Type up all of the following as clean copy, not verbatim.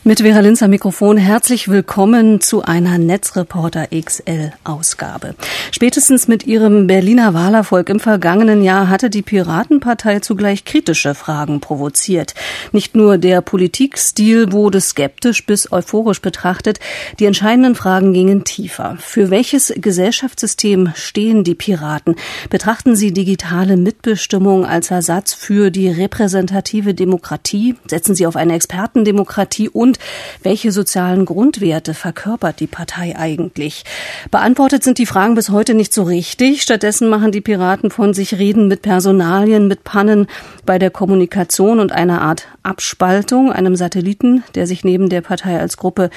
Mit Vera Linz am Mikrofon. Herzlich willkommen zu einer Netzreporter XL-Ausgabe. Spätestens mit ihrem Berliner Wahlerfolg im vergangenen Jahr hatte die Piratenpartei zugleich kritische Fragen provoziert. Nicht nur der Politikstil wurde skeptisch bis euphorisch betrachtet, die entscheidenden Fragen gingen tiefer. Für welches Gesellschaftssystem stehen die Piraten? Betrachten sie digitale Mitbestimmung als Ersatz für die repräsentative Demokratie? Setzen sie auf eine Expertendemokratie? Und welche sozialen Grundwerte verkörpert die Partei eigentlich? Beantwortet sind die Fragen bis heute nicht so richtig. Stattdessen machen die Piraten von sich reden mit Personalien, mit Pannen bei der Kommunikation und einer Art Abspaltung, einem Satelliten, der sich neben der Partei als Gruppe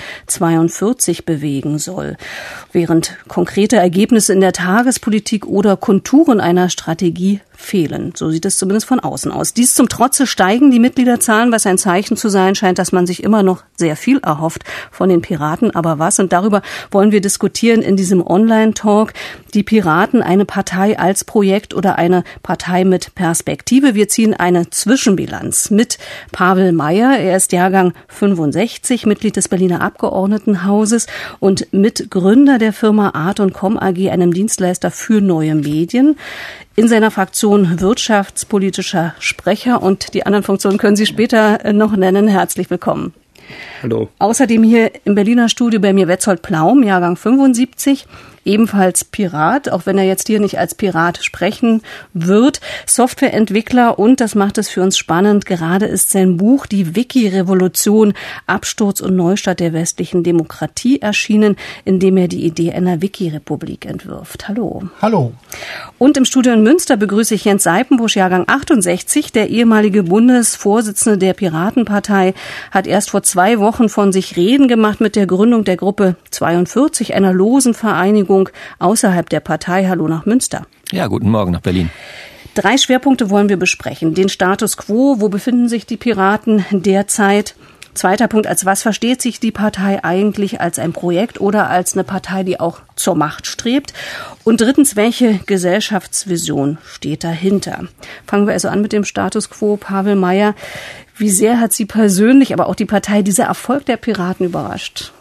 42 bewegen soll. Während konkrete Ergebnisse in der Tagespolitik oder Konturen einer Strategie fehlen. So sieht es zumindest von außen aus. Dies zum Trotze steigen die Mitgliederzahlen, was ein Zeichen zu sein scheint, dass man sich immer noch sehr viel erhofft von den Piraten. Aber was? Und darüber wollen wir diskutieren in diesem Online-Talk. Die Piraten, eine Partei als Projekt oder eine Partei mit Perspektive. Wir ziehen eine Zwischenbilanz mit Pavel Meyer. Er ist Jahrgang 65, Mitglied des Berliner Abgeordnetenhauses und Mitgründer der Firma Art & Com AG, einem Dienstleister für neue Medien. In seiner Fraktion wirtschaftspolitischer Sprecher, und die anderen Funktionen können Sie später noch nennen. Herzlich willkommen. Hallo. Außerdem hier im Berliner Studio bei mir Wetzold Plaum, Jahrgang 75, ebenfalls Pirat, auch wenn er jetzt hier nicht als Pirat sprechen wird, Softwareentwickler, und das macht es für uns spannend, gerade ist sein Buch Die Wiki-Revolution, Absturz und Neustart der westlichen Demokratie erschienen, in dem er die Idee einer Wiki-Republik entwirft. Hallo. Hallo. Und im Studio in Münster begrüße ich Jens Seipenbusch, Jahrgang 68, der ehemalige Bundesvorsitzende der Piratenpartei, hat erst vor 2 Wochen von sich reden gemacht mit der Gründung der Gruppe 42, einer losen Vereinigung außerhalb der Partei. Hallo nach Münster. Ja, guten Morgen nach Berlin. 3 Schwerpunkte wollen wir besprechen. Den Status quo, wo befinden sich die Piraten derzeit? Zweiter Punkt, als was versteht sich die Partei eigentlich, als ein Projekt oder als eine Partei, die auch zur Macht strebt? Und drittens, welche Gesellschaftsvision steht dahinter? Fangen wir also an mit dem Status quo. Pavel Meyer, wie sehr hat Sie persönlich, aber auch die Partei, dieser Erfolg der Piraten überrascht?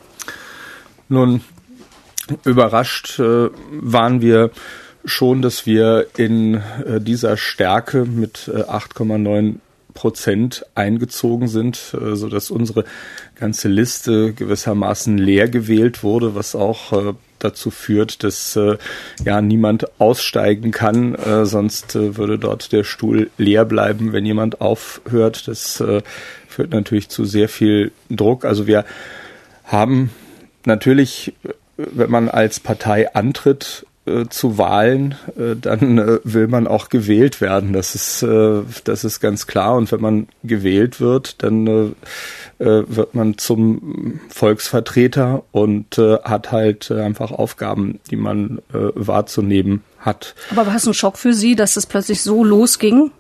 Nun, überrascht waren wir schon, dass wir in dieser Stärke mit 8,9% eingezogen sind, sodass unsere ganze Liste gewissermaßen leer gewählt wurde, was auch dazu führt, dass niemand aussteigen kann, sonst würde dort der Stuhl leer bleiben, wenn jemand aufhört. Das führt natürlich zu sehr viel Druck. Also wir haben natürlich, wenn man als Partei antritt zu Wahlen, dann will man auch gewählt werden. Das ist ganz klar. Und wenn man gewählt wird, dann wird man zum Volksvertreter und hat halt einfach Aufgaben, die man wahrzunehmen hat. Aber war es ein Schock für Sie, dass es plötzlich so losging?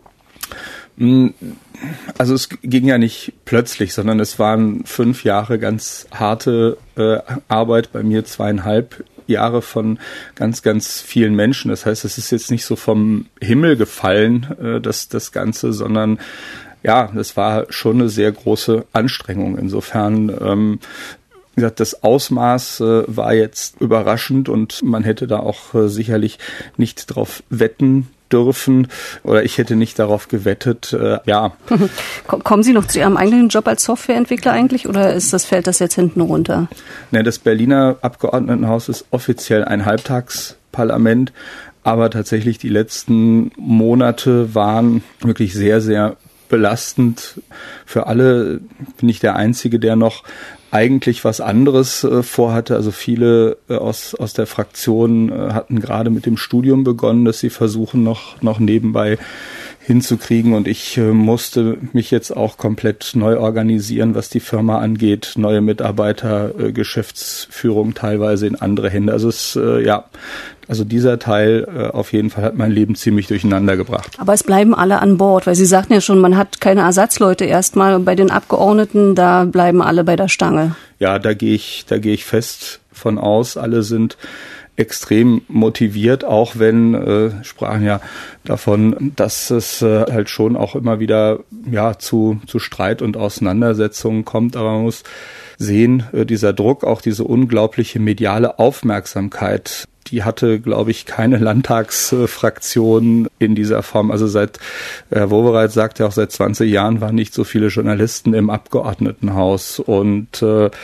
Also es ging ja nicht plötzlich, sondern es waren 5 Jahre ganz harte Arbeit, bei mir 2,5 Jahre von ganz, ganz vielen Menschen. Das heißt, es ist jetzt nicht so vom Himmel gefallen, das Ganze, sondern ja, das war schon eine sehr große Anstrengung. Insofern, wie gesagt, das Ausmaß war jetzt überraschend und man hätte da auch sicherlich nicht drauf wetten dürfen, oder ich hätte nicht darauf gewettet, ja. Kommen Sie noch zu Ihrem eigenen Job als Softwareentwickler eigentlich, oder fällt das jetzt hinten runter? Ne, das Berliner Abgeordnetenhaus ist offiziell ein Halbtagsparlament, aber tatsächlich die letzten Monate waren wirklich sehr, sehr belastend für alle. Bin ich der Einzige, der noch eigentlich was anderes vorhatte. Also viele aus der Fraktion hatten gerade mit dem Studium begonnen, dass sie versuchen, noch nebenbei hinzukriegen. Und ich musste mich jetzt auch komplett neu organisieren, was die Firma angeht. Neue Mitarbeiter, Geschäftsführung teilweise in andere Hände. Also also dieser Teil auf jeden Fall hat mein Leben ziemlich durcheinander gebracht. Aber es bleiben alle an Bord, weil Sie sagten ja schon, man hat keine Ersatzleute erstmal. Bei den Abgeordneten, da bleiben alle bei der Stange. Ja, da gehe ich fest von aus. Alle sind extrem motiviert, auch wenn sprachen ja davon, dass es halt schon auch immer wieder zu Streit und Auseinandersetzungen kommt, aber man muss sehen, dieser Druck, auch diese unglaubliche mediale Aufmerksamkeit, die hatte, glaube ich, keine Landtagsfraktion in dieser Form. Also Herr Wowereit sagt ja auch, seit 20 Jahren waren nicht so viele Journalisten im Abgeordnetenhaus. Und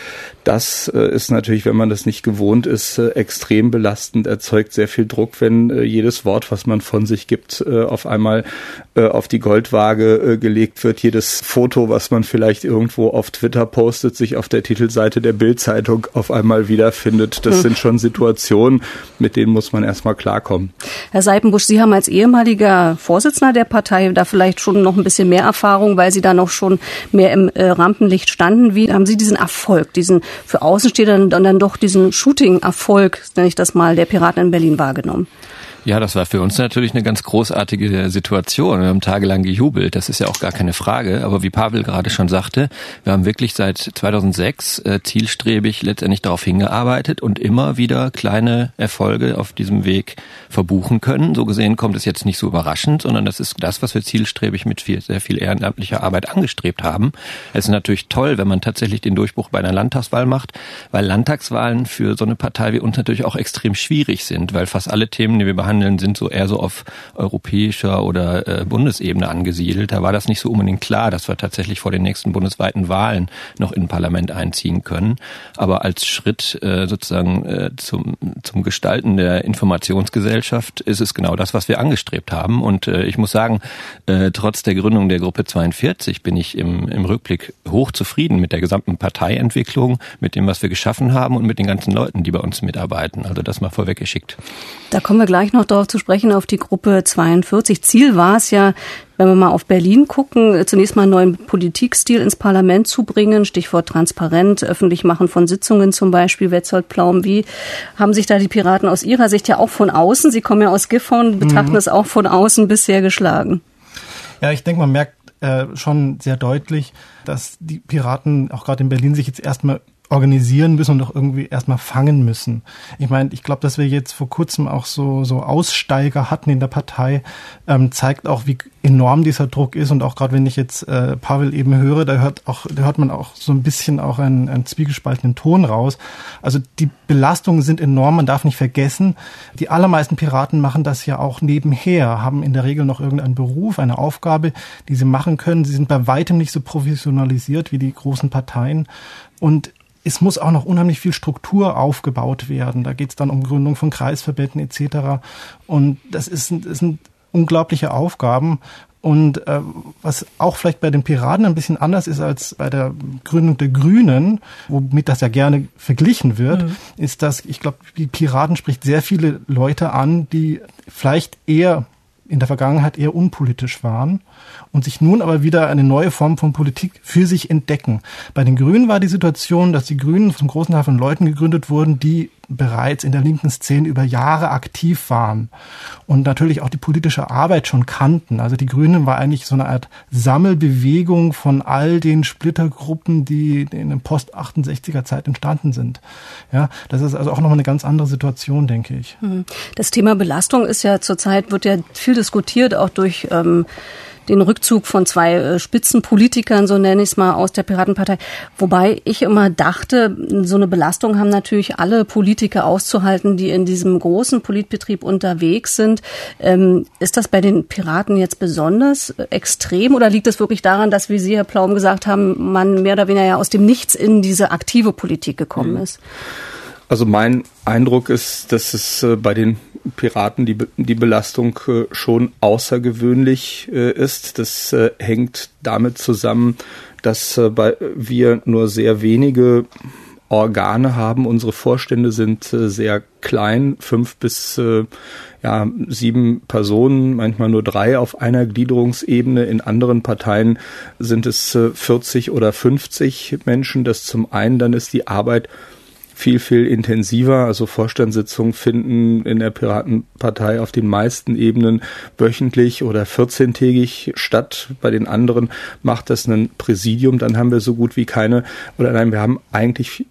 das ist natürlich, wenn man das nicht gewohnt ist, extrem belastend, erzeugt sehr viel Druck, wenn jedes Wort, was man von sich gibt, auf einmal auf die Goldwaage gelegt wird. Jedes Foto, was man vielleicht irgendwo auf Twitter postet, sich auf der Titelseite der Bild-Zeitung auf einmal wiederfindet. Das sind schon Situationen, mit denen muss man erstmal klarkommen. Herr Seipenbusch, Sie haben als ehemaliger Vorsitzender der Partei da vielleicht schon noch ein bisschen mehr Erfahrung, weil Sie da noch schon mehr im Rampenlicht standen. Wie haben Sie diesen Erfolg, diesen für Außenstehende dann doch diesen Shooting-Erfolg, nenne ich das mal, der Piraten in Berlin wahrgenommen? Ja, das war für uns natürlich eine ganz großartige Situation. Wir haben tagelang gejubelt, das ist ja auch gar keine Frage. Aber wie Pavel gerade schon sagte, wir haben wirklich seit 2006 zielstrebig letztendlich darauf hingearbeitet und immer wieder kleine Erfolge auf diesem Weg verbuchen können. So gesehen kommt es jetzt nicht so überraschend, sondern das ist das, was wir zielstrebig mit sehr viel ehrenamtlicher Arbeit angestrebt haben. Es ist natürlich toll, wenn man tatsächlich den Durchbruch bei einer Landtagswahl macht, weil Landtagswahlen für so eine Partei wie uns natürlich auch extrem schwierig sind, weil fast alle Themen, die wir behandeln, sind so eher so auf europäischer oder Bundesebene angesiedelt. Da war das nicht so unbedingt klar, dass wir tatsächlich vor den nächsten bundesweiten Wahlen noch in ein Parlament einziehen können. Aber als Schritt sozusagen zum Gestalten der Informationsgesellschaft ist es genau das, was wir angestrebt haben. Und ich muss sagen, trotz der Gründung der Gruppe 42 bin ich im Rückblick hochzufrieden mit der gesamten Parteientwicklung, mit dem, was wir geschaffen haben und mit den ganzen Leuten, die bei uns mitarbeiten. Also das mal vorweggeschickt. Da kommen wir gleich noch darauf zu sprechen, auf die Gruppe 42. Ziel war es ja, wenn wir mal auf Berlin gucken, zunächst mal einen neuen Politikstil ins Parlament zu bringen, Stichwort transparent, öffentlich machen von Sitzungen zum Beispiel, Wetzold, Plaum. Wie haben sich da die Piraten aus Ihrer Sicht ja auch von außen, Sie kommen ja aus Gifhorn, betrachten es auch von außen bisher geschlagen? Ja, ich denke, man merkt schon sehr deutlich, dass die Piraten auch gerade in Berlin sich jetzt erstmal organisieren müssen und auch irgendwie erstmal fangen müssen. Ich meine, ich glaube, dass wir jetzt vor kurzem auch so Aussteiger hatten in der Partei, zeigt auch, wie enorm dieser Druck ist. Und auch gerade wenn ich jetzt Pavel eben höre, da hört man auch so ein bisschen auch einen zwiegespaltenen Ton raus. Also die Belastungen sind enorm, man darf nicht vergessen, die allermeisten Piraten machen das ja auch nebenher, haben in der Regel noch irgendeinen Beruf, eine Aufgabe, die sie machen können. Sie sind bei weitem nicht so professionalisiert wie die großen Parteien. Und es muss auch noch unheimlich viel Struktur aufgebaut werden. Da geht es dann um Gründung von Kreisverbänden etc. Und das sind unglaubliche Aufgaben. Und was auch vielleicht bei den Piraten ein bisschen anders ist als bei der Gründung der Grünen, womit das ja gerne verglichen wird, ist, dass ich glaube, die Piraten spricht sehr viele Leute an, die vielleicht eher in der Vergangenheit eher unpolitisch waren und sich nun aber wieder eine neue Form von Politik für sich entdecken. Bei den Grünen war die Situation, dass die Grünen vom großen Teil von Leuten gegründet wurden, die bereits in der linken Szene über Jahre aktiv waren und natürlich auch die politische Arbeit schon kannten. Also die Grünen war eigentlich so eine Art Sammelbewegung von all den Splittergruppen, die in der Post-68er Zeit entstanden sind. Ja, das ist also auch nochmal eine ganz andere Situation, denke ich. Das Thema Belastung ist ja zurzeit, wird ja viel diskutiert, auch durch den Rückzug von zwei Spitzenpolitikern, so nenne ich es mal, aus der Piratenpartei. Wobei ich immer dachte, so eine Belastung haben natürlich alle Politiker auszuhalten, die in diesem großen Politbetrieb unterwegs sind. Ist das bei den Piraten jetzt besonders extrem oder liegt es wirklich daran, dass, wie Sie, Herr Plaum, gesagt haben, man mehr oder weniger ja aus dem Nichts in diese aktive Politik gekommen ist? Also mein Eindruck ist, dass es bei den Piraten die Belastung schon außergewöhnlich ist. Das hängt damit zusammen, dass wir nur sehr wenige Organe haben. Unsere Vorstände sind sehr klein, 5 bis 7 Personen, manchmal nur 3 auf einer Gliederungsebene. In anderen Parteien sind es 40 oder 50 Menschen. Das zum einen, dann ist die Arbeit viel, viel intensiver. Also Vorstandssitzungen finden in der Piratenpartei auf den meisten Ebenen wöchentlich oder 14-tägig statt. Bei den anderen macht das ein Präsidium. Dann haben wir so gut wie keine, wir haben eigentlich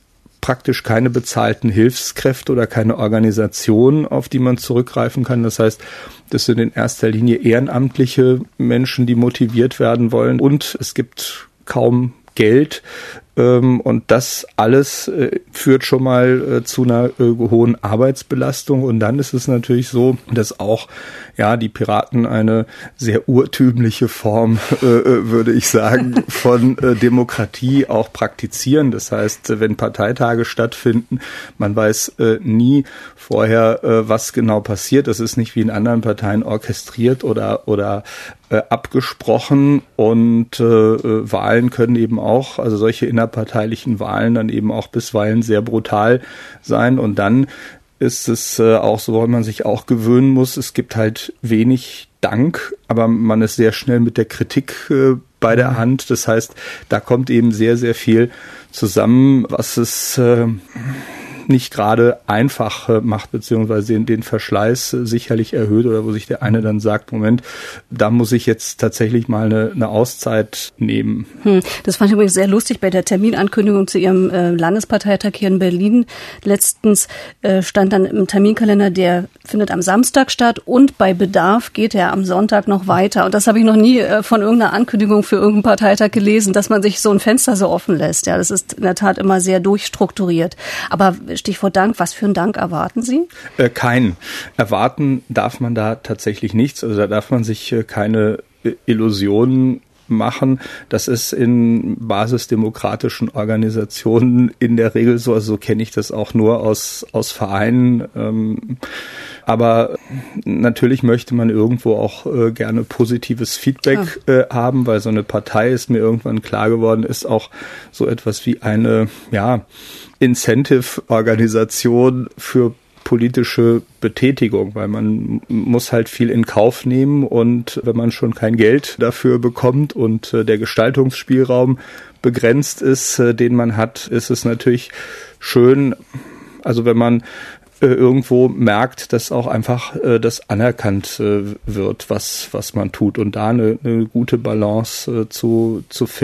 praktisch keine bezahlten Hilfskräfte oder keine Organisation, auf die man zurückgreifen kann. Das heißt, das sind in erster Linie ehrenamtliche Menschen, die motiviert werden wollen. Und es gibt kaum Geld. Und das alles führt schon mal zu einer hohen Arbeitsbelastung. Und dann ist es natürlich so, dass auch die Piraten eine sehr urtümliche Form, würde ich sagen, von Demokratie auch praktizieren. Das heißt, wenn Parteitage stattfinden, man weiß nie vorher, was genau passiert. Das ist nicht wie in anderen Parteien orchestriert oder abgesprochen. Und Wahlen können eben auch, also solche innerparteilichen Wahlen dann eben auch bisweilen sehr brutal sein. Und dann ist es auch so, weil man sich auch gewöhnen muss, es gibt halt wenig Dank, aber man ist sehr schnell mit der Kritik bei der Hand. Das heißt, da kommt eben sehr, sehr viel zusammen, was es nicht gerade einfach macht, beziehungsweise den Verschleiß sicherlich erhöht, oder wo sich der eine dann sagt, Moment, da muss ich jetzt tatsächlich mal eine Auszeit nehmen. Das fand ich übrigens sehr lustig bei der Terminankündigung zu Ihrem Landesparteitag hier in Berlin. Letztens stand dann im Terminkalender, der findet am Samstag statt und bei Bedarf geht er am Sonntag noch weiter. Und das habe ich noch nie von irgendeiner Ankündigung für irgendeinen Parteitag gelesen, dass man sich so ein Fenster so offen lässt. Ja, das ist in der Tat immer sehr durchstrukturiert. Aber Stichwort Dank, was für einen Dank erwarten Sie? Keinen. Erwarten darf man da tatsächlich nichts. Also da darf man sich keine Illusionen machen. Das ist in basisdemokratischen Organisationen in der Regel so. Also so kenne ich das auch nur aus Vereinen. Aber natürlich möchte man irgendwo auch gerne positives Feedback haben, weil so eine Partei, ist mir irgendwann klar geworden, ist auch so etwas wie eine Incentive-Organisation für politische Betätigung, weil man muss halt viel in Kauf nehmen, und wenn man schon kein Geld dafür bekommt und der Gestaltungsspielraum begrenzt ist, den man hat, ist es natürlich schön, also wenn man irgendwo merkt, dass auch einfach das anerkannt wird, was man tut, und da eine gute Balance zu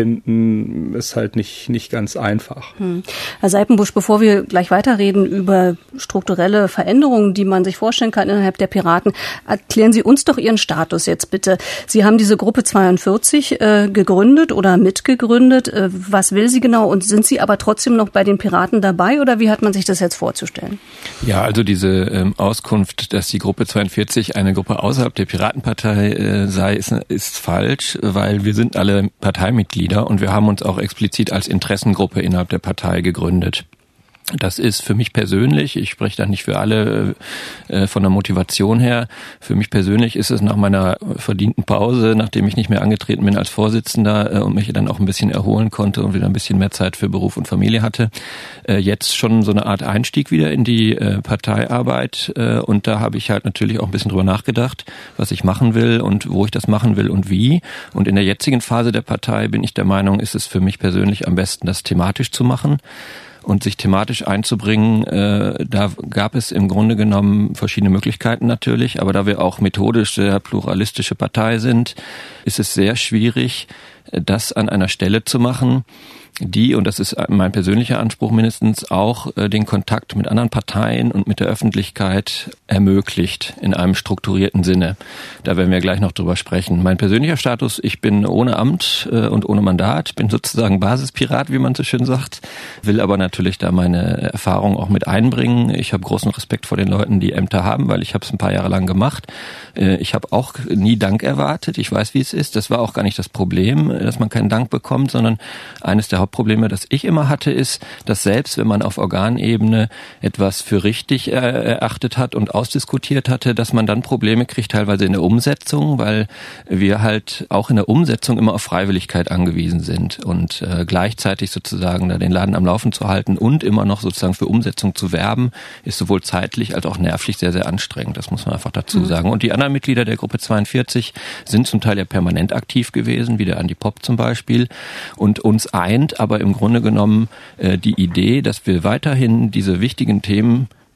finden, ist halt nicht ganz einfach. Herr Seipenbusch, bevor wir gleich weiterreden über strukturelle Veränderungen, die man sich vorstellen kann innerhalb der Piraten, erklären Sie uns doch Ihren Status jetzt bitte. Sie haben diese Gruppe 42 gegründet oder mitgegründet. Was will sie genau, und sind Sie aber trotzdem noch bei den Piraten dabei, oder wie hat man sich das jetzt vorzustellen? Ja, also diese Auskunft, dass die Gruppe 42 eine Gruppe außerhalb der Piratenpartei sei, ist falsch, weil wir sind alle Parteimitglieder und wir haben uns auch explizit als Interessengruppe innerhalb der Partei gegründet. Das ist für mich persönlich, ich spreche da nicht für alle von der Motivation her, für mich persönlich ist es nach meiner verdienten Pause, nachdem ich nicht mehr angetreten bin als Vorsitzender und mich dann auch ein bisschen erholen konnte und wieder ein bisschen mehr Zeit für Beruf und Familie hatte, jetzt schon so eine Art Einstieg wieder in die Parteiarbeit, und da habe ich halt natürlich auch ein bisschen drüber nachgedacht, was ich machen will und wo ich das machen will und wie. Und in der jetzigen Phase der Partei bin ich der Meinung, ist es für mich persönlich am besten, das thematisch zu machen. Und sich thematisch einzubringen, da gab es im Grunde genommen verschiedene Möglichkeiten natürlich, aber da wir auch methodisch sehr pluralistische Partei sind, ist es sehr schwierig, das an einer Stelle zu machen, die, und das ist mein persönlicher Anspruch mindestens, auch den Kontakt mit anderen Parteien und mit der Öffentlichkeit ermöglicht in einem strukturierten Sinne. Da werden wir gleich noch drüber sprechen. Mein persönlicher Status, ich bin ohne Amt und ohne Mandat, bin sozusagen Basispirat, wie man so schön sagt, will aber natürlich da meine Erfahrung auch mit einbringen. Ich habe großen Respekt vor den Leuten, die Ämter haben, weil ich habe es ein paar Jahre lang gemacht. Ich habe auch nie Dank erwartet. Ich weiß, wie es ist. Das war auch gar nicht das Problem, dass man keinen Dank bekommt, sondern eines der Hauptprobleme, das ich immer hatte, ist, dass selbst wenn man auf Organebene etwas für richtig erachtet hat und ausdiskutiert hatte, dass man dann Probleme kriegt, teilweise in der Umsetzung, weil wir halt auch in der Umsetzung immer auf Freiwilligkeit angewiesen sind und gleichzeitig sozusagen da den Laden am Laufen zu halten und immer noch sozusagen für Umsetzung zu werben, ist sowohl zeitlich als auch nervlich sehr, sehr anstrengend. Das muss man einfach dazu sagen. Und die anderen Mitglieder der Gruppe 42 sind zum Teil ja permanent aktiv gewesen, wie der Andi Popp zum Beispiel, und uns eint aber im Grunde genommen die Idee, dass wir weiterhin diese wichtigen Themen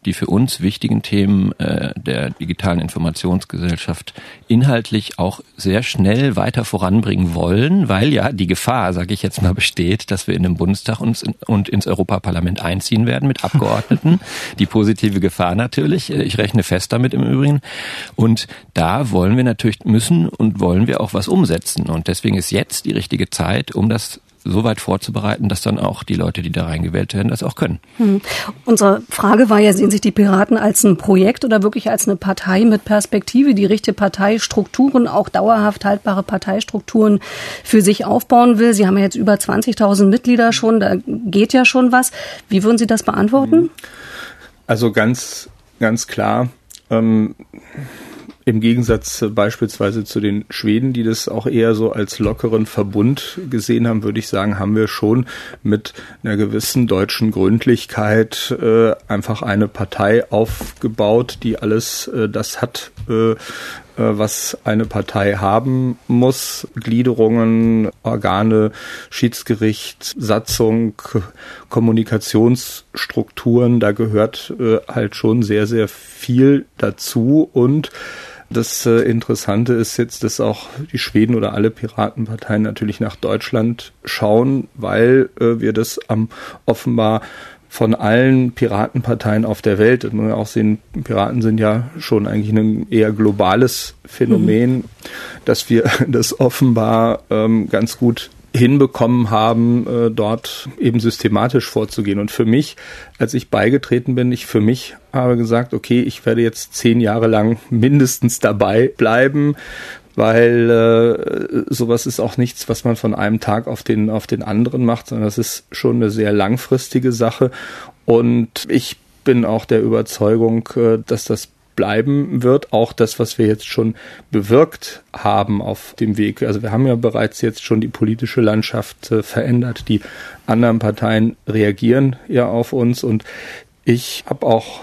die für uns wichtigen Themen der digitalen Informationsgesellschaft inhaltlich auch sehr schnell weiter voranbringen wollen, weil ja die Gefahr, sage ich jetzt mal, besteht, dass wir in den Bundestag und ins Europaparlament einziehen werden mit Abgeordneten. Die positive Gefahr natürlich. Ich rechne fest damit im Übrigen. Und da wollen wir natürlich, müssen und wollen wir auch was umsetzen. Und deswegen ist jetzt die richtige Zeit, um das so weit vorzubereiten, dass dann auch die Leute, die da reingewählt werden, das auch können. Unsere Frage war ja, sehen sich die Piraten als ein Projekt oder wirklich als eine Partei mit Perspektive, die richtige Parteistrukturen, auch dauerhaft haltbare Parteistrukturen für sich aufbauen will? Sie haben ja jetzt über 20.000 Mitglieder schon, da geht ja schon was. Wie würden Sie das beantworten? Also ganz klar, im Gegensatz beispielsweise zu den Schweden, die das auch eher so als lockeren Verbund gesehen haben, würde ich sagen, haben wir schon mit einer gewissen deutschen Gründlichkeit einfach eine Partei aufgebaut, die alles das hat, was eine Partei haben muss. Gliederungen, Organe, Schiedsgericht, Satzung, Kommunikationsstrukturen, da gehört halt schon sehr, sehr viel dazu. Und das Interessante ist jetzt, dass auch die Schweden oder alle Piratenparteien natürlich nach Deutschland schauen, weil wir das offenbar von allen Piratenparteien auf der Welt, das muss man auch sehen, Piraten sind ja schon eigentlich ein eher globales Phänomen, dass wir das offenbar ganz gut hinbekommen haben, dort eben systematisch vorzugehen. Und für mich, als ich beigetreten bin, ich habe gesagt, okay, ich werde jetzt 10 Jahre lang mindestens dabei bleiben, weil sowas ist auch nichts, was man von einem Tag auf den anderen macht, sondern das ist schon eine sehr langfristige Sache. Und ich bin auch der Überzeugung, dass das bleiben wird, auch das, was wir jetzt schon bewirkt haben auf dem Weg. Also wir haben ja bereits jetzt schon die politische Landschaft verändert. Die anderen Parteien reagieren ja auf uns und ich habe auch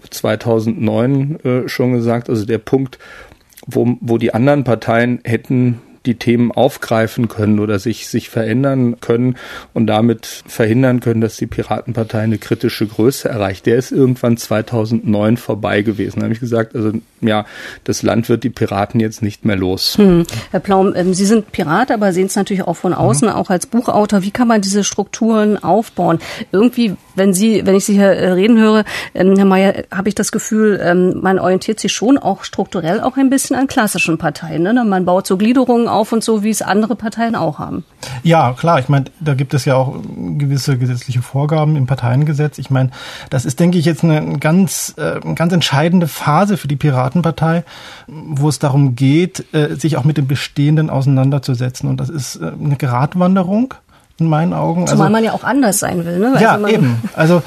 2009 schon gesagt, also der Punkt, wo die anderen Parteien hätten die Themen aufgreifen können oder sich verändern können und damit verhindern können, dass die Piratenpartei eine kritische Größe erreicht. Der ist irgendwann 2009 vorbei gewesen. Da habe ich gesagt, also ja, das Land wird die Piraten jetzt nicht mehr los. Herr Plaum, Sie sind Pirat, aber sehen es natürlich auch von außen, auch als Buchautor. Wie kann man diese Strukturen aufbauen? Irgendwie, wenn ich Sie hier reden höre, Herr Mayer, habe ich das Gefühl, man orientiert sich schon auch strukturell auch ein bisschen an klassischen Parteien. Ne? Man baut so Gliederungen auf und so, wie es andere Parteien auch haben. Ja, klar. Ich meine, da gibt es ja auch gewisse gesetzliche Vorgaben im Parteiengesetz. Ich meine, das ist, denke ich, jetzt eine ganz entscheidende Phase für die Piratenpartei, wo es darum geht, sich auch mit dem Bestehenden auseinanderzusetzen. Und das ist eine Gratwanderung in meinen Augen. Zumal man ja auch anders sein will, ne? Ja, eben. Also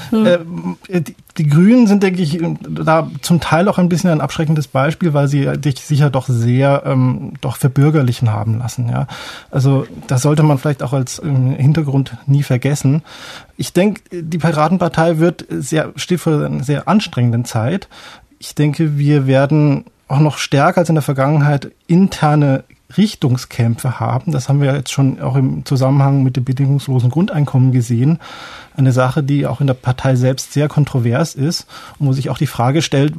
die Grünen sind, denke ich, da zum Teil auch ein bisschen ein abschreckendes Beispiel, weil sie sich sicher doch sehr doch verbürgerlichen haben lassen. Ja, also das sollte man vielleicht auch als Hintergrund nie vergessen. Ich denke, die Piratenpartei steht vor einer sehr anstrengenden Zeit. Ich denke, wir werden auch noch stärker als in der Vergangenheit interne Richtungskämpfe haben. Das haben wir jetzt schon auch im Zusammenhang mit dem bedingungslosen Grundeinkommen gesehen. Eine Sache, die auch in der Partei selbst sehr kontrovers ist und wo sich auch die Frage stellt,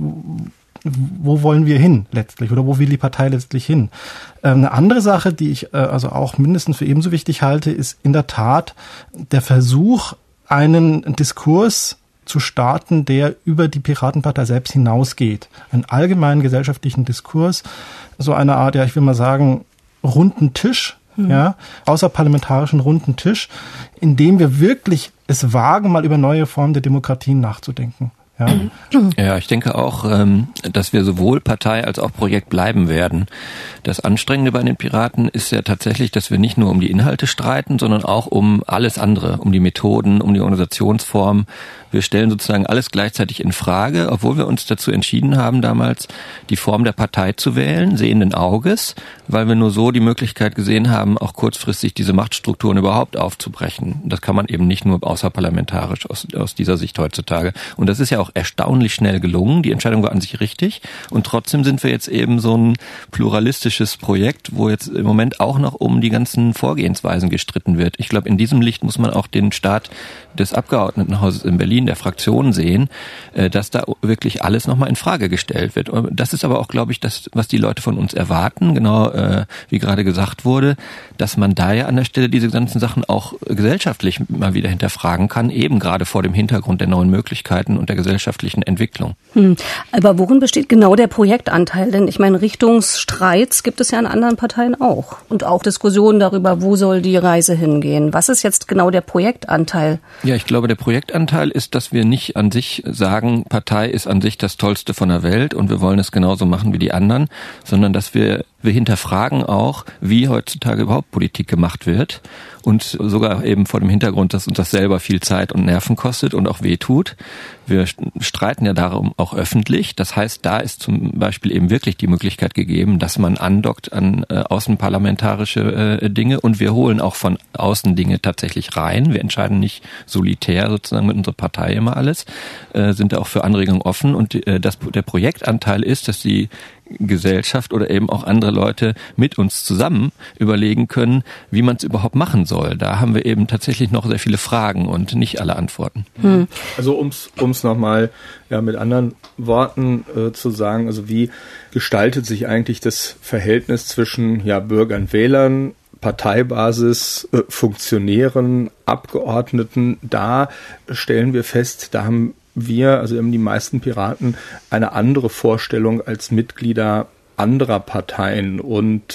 wo wollen wir hin letztlich oder wo will die Partei letztlich hin? Eine andere Sache, die ich also auch mindestens für ebenso wichtig halte, ist in der Tat der Versuch, einen Diskurs zu starten, der über die Piratenpartei selbst hinausgeht. Einen allgemeinen gesellschaftlichen Diskurs, so eine Art, ja, ich will mal sagen, runden Tisch, ja, außerparlamentarischen runden Tisch, in dem wir wirklich es wagen, mal über neue Formen der Demokratien nachzudenken. Ja, ich denke auch, dass wir sowohl Partei als auch Projekt bleiben werden. Das Anstrengende bei den Piraten ist ja tatsächlich, dass wir nicht nur um die Inhalte streiten, sondern auch um alles andere, um die Methoden, um die Organisationsform. Wir stellen sozusagen alles gleichzeitig in Frage, obwohl wir uns dazu entschieden haben, damals die Form der Partei zu wählen, sehenden Auges, weil wir nur so die Möglichkeit gesehen haben, auch kurzfristig diese Machtstrukturen überhaupt aufzubrechen. Das kann man eben nicht nur außerparlamentarisch aus dieser Sicht heutzutage. Und das ist ja auch auch erstaunlich schnell gelungen. Die Entscheidung war an sich richtig. Und trotzdem sind wir jetzt eben so ein pluralistisches Projekt, wo jetzt im Moment auch noch um die ganzen Vorgehensweisen gestritten wird. Ich glaube, in diesem Licht muss man auch den Staat des Abgeordnetenhauses in Berlin, der Fraktion sehen, dass da wirklich alles nochmal in Frage gestellt wird. Und das ist aber auch, glaube ich, das, was die Leute von uns erwarten, genau wie gerade gesagt wurde, dass man da ja an der Stelle diese ganzen Sachen auch gesellschaftlich mal wieder hinterfragen kann, eben gerade vor dem Hintergrund der neuen Möglichkeiten und der gesellschaftlichen Entwicklung. Aber worin besteht genau der Projektanteil? Denn ich meine, Richtungsstreits gibt es ja in anderen Parteien auch. Und auch Diskussionen darüber, wo soll die Reise hingehen. Was ist jetzt genau der Projektanteil? Ja, ich glaube, der Projektanteil ist, dass wir nicht an sich sagen, Partei ist an sich das Tollste von der Welt und wir wollen es genauso machen wie die anderen, sondern dass wir hinterfragen auch, wie heutzutage überhaupt Politik gemacht wird und sogar eben vor dem Hintergrund, dass uns das selber viel Zeit und Nerven kostet und auch wehtut. Wir streiten ja darum auch öffentlich. Das heißt, da ist zum Beispiel eben wirklich die Möglichkeit gegeben, dass man andockt an außenparlamentarische Dinge und wir holen auch von außen Dinge tatsächlich rein. Wir entscheiden nicht solitär sozusagen mit unserer Partei immer alles, sind da auch für Anregungen offen und der Projektanteil ist, dass die Gesellschaft oder eben auch andere Leute mit uns zusammen überlegen können, wie man es überhaupt machen soll. Da haben wir eben tatsächlich noch sehr viele Fragen und nicht alle Antworten. Also ums nochmal mit anderen Worten zu sagen, also wie gestaltet sich eigentlich das Verhältnis zwischen Bürgern, Wählern, Parteibasis, Funktionären, Abgeordneten? Da stellen wir fest, da haben die meisten Piraten eine andere Vorstellung als Mitglieder anderer Parteien. Und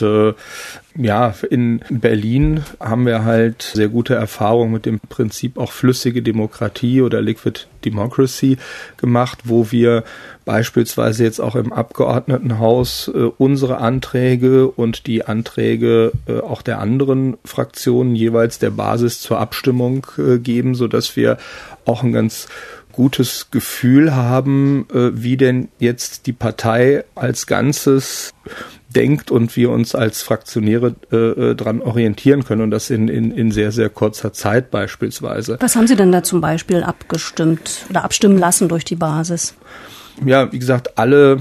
in Berlin haben wir halt sehr gute Erfahrungen mit dem Prinzip auch flüssige Demokratie oder Liquid Democracy gemacht, wo wir beispielsweise jetzt auch im Abgeordnetenhaus unsere Anträge und die Anträge auch der anderen Fraktionen jeweils der Basis zur Abstimmung geben, sodass wir auch ein ganz gutes Gefühl haben, wie denn jetzt die Partei als Ganzes denkt und wir uns als Fraktionäre dran orientieren können und das in sehr, sehr kurzer Zeit beispielsweise. Was haben Sie denn da zum Beispiel abgestimmt oder abstimmen lassen durch die Basis? Ja, wie gesagt, alle,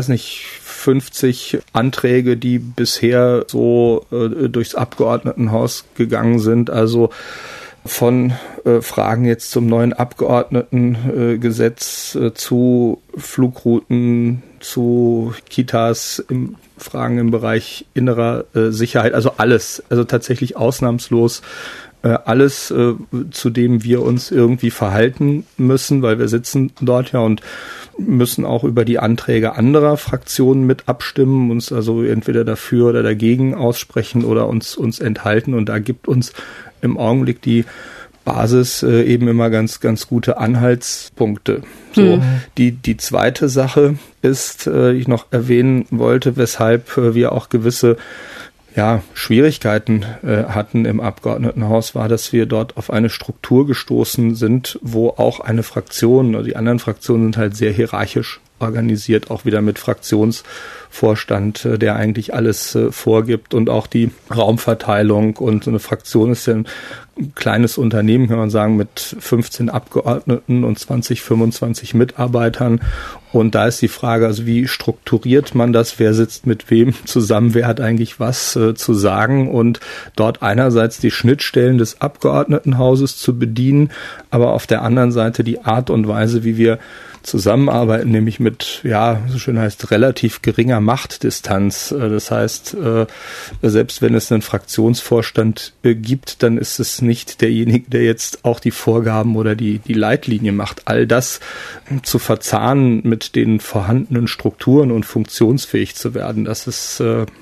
50 Anträge, die bisher so durchs Abgeordnetenhaus gegangen sind, also von Fragen jetzt zum neuen Abgeordnetengesetz zu Flugrouten, zu Kitas, Fragen im Bereich innerer Sicherheit, also alles, also tatsächlich ausnahmslos alles, zu dem wir uns irgendwie verhalten müssen, weil wir sitzen dort und müssen auch über die Anträge anderer Fraktionen mit abstimmen, uns also entweder dafür oder dagegen aussprechen oder uns enthalten, und da gibt uns im Augenblick die Basis eben immer ganz, ganz gute Anhaltspunkte. So, die zweite Sache ist, ich noch erwähnen wollte, weshalb wir auch gewisse Schwierigkeiten hatten im Abgeordnetenhaus, war, dass wir dort auf eine Struktur gestoßen sind, wo auch eine Fraktion, also die anderen Fraktionen sind halt sehr hierarchisch organisiert, auch wieder mit Fraktionsvorstand, der eigentlich alles vorgibt, und auch die Raumverteilung, und so eine Fraktion ist ja ein kleines Unternehmen, kann man sagen, mit 15 Abgeordneten und 25 Mitarbeitern. Und da ist die Frage, also wie strukturiert man das? Wer sitzt mit wem zusammen? Wer hat eigentlich was zu sagen? Und dort einerseits die Schnittstellen des Abgeordnetenhauses zu bedienen, aber auf der anderen Seite die Art und Weise, wie wir zusammenarbeiten, nämlich mit, so schön heißt, relativ geringer Machtdistanz. Das heißt, selbst wenn es einen Fraktionsvorstand gibt, dann ist es nicht derjenige, der jetzt auch die Vorgaben oder die Leitlinie macht. All das zu verzahnen mit den vorhandenen Strukturen und funktionsfähig zu werden, das ist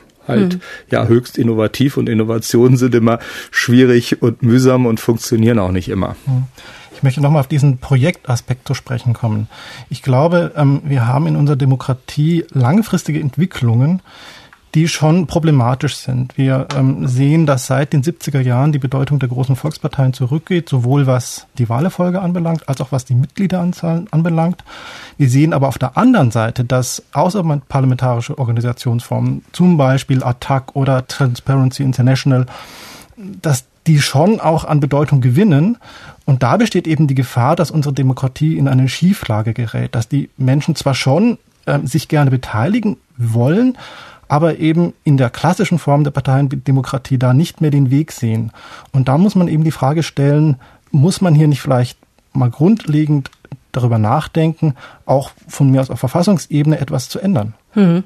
höchst innovativ, und Innovationen sind immer schwierig und mühsam und funktionieren auch nicht immer. Ich möchte nochmal auf diesen Projektaspekt zu sprechen kommen. Ich glaube, wir haben in unserer Demokratie langfristige Entwicklungen, die schon problematisch sind. Wir sehen, dass seit den 70er Jahren die Bedeutung der großen Volksparteien zurückgeht, sowohl was die Wahlerfolge anbelangt, als auch was die Mitgliederanzahl anbelangt. Wir sehen aber auf der anderen Seite, dass außerparlamentarische Organisationsformen, zum Beispiel ATTAC oder Transparency International, dass die schon auch an Bedeutung gewinnen. Und da besteht eben die Gefahr, dass unsere Demokratie in eine Schieflage gerät, dass die Menschen zwar schon sich gerne beteiligen wollen, aber eben in der klassischen Form der Parteiendemokratie da nicht mehr den Weg sehen. Und da muss man eben die Frage stellen, muss man hier nicht vielleicht mal grundlegend darüber nachdenken, auch von mir aus auf Verfassungsebene etwas zu ändern?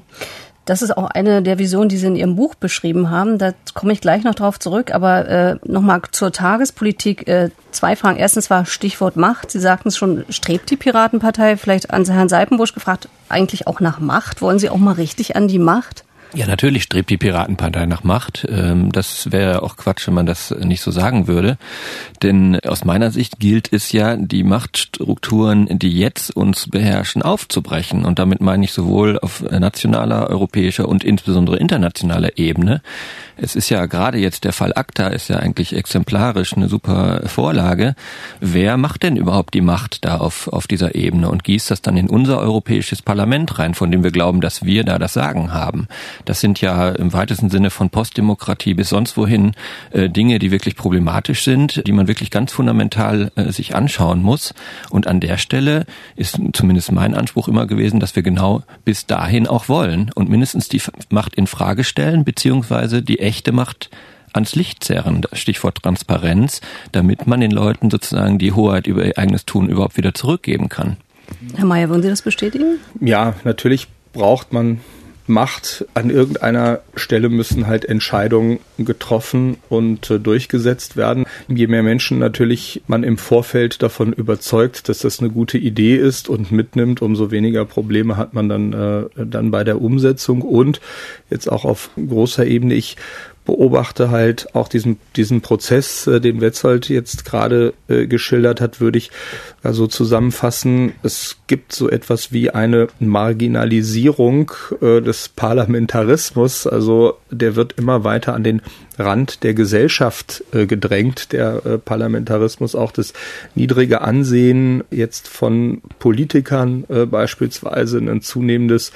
Das ist auch eine der Visionen, die Sie in Ihrem Buch beschrieben haben. Da komme ich gleich noch drauf zurück. Aber nochmal zur Tagespolitik. 2 Fragen. Erstens war Stichwort Macht. Sie sagten es schon, strebt die Piratenpartei, vielleicht an Herrn Seipenbusch gefragt, eigentlich auch nach Macht? Wollen Sie auch mal richtig an die Macht? Ja, natürlich strebt die Piratenpartei nach Macht. Das wäre auch Quatsch, wenn man das nicht so sagen würde. Denn aus meiner Sicht gilt es ja, die Machtstrukturen, die jetzt uns beherrschen, aufzubrechen. Und damit meine ich sowohl auf nationaler, europäischer und insbesondere internationaler Ebene. Es ist ja gerade jetzt der Fall ACTA, ist ja eigentlich exemplarisch eine super Vorlage. Wer macht denn überhaupt die Macht da auf dieser Ebene und gießt das dann in unser europäisches Parlament rein, von dem wir glauben, dass wir da das Sagen haben? Das sind ja im weitesten Sinne von Postdemokratie bis sonst wohin Dinge, die wirklich problematisch sind, die man wirklich ganz fundamental sich anschauen muss. Und an der Stelle ist zumindest mein Anspruch immer gewesen, dass wir genau bis dahin auch wollen und mindestens die Macht in Frage stellen, beziehungsweise die echte Macht ans Licht zerren, Stichwort Transparenz, damit man den Leuten sozusagen die Hoheit über ihr eigenes Tun überhaupt wieder zurückgeben kann. Herr Mayer, würden Sie das bestätigen? Ja, natürlich braucht man Macht. An irgendeiner Stelle müssen halt Entscheidungen getroffen und durchgesetzt werden. Je mehr Menschen natürlich man im Vorfeld davon überzeugt, dass das eine gute Idee ist und mitnimmt, umso weniger Probleme hat man dann bei der Umsetzung. Und jetzt auch auf großer Ebene, ich beobachte halt auch diesen Prozess, den Wetzold jetzt gerade geschildert hat, würde ich also zusammenfassen. Es gibt so etwas wie eine Marginalisierung des Parlamentarismus. Also der wird immer weiter an den Rand der Gesellschaft gedrängt, der Parlamentarismus. Auch das niedrige Ansehen jetzt von Politikern beispielsweise, ein zunehmendes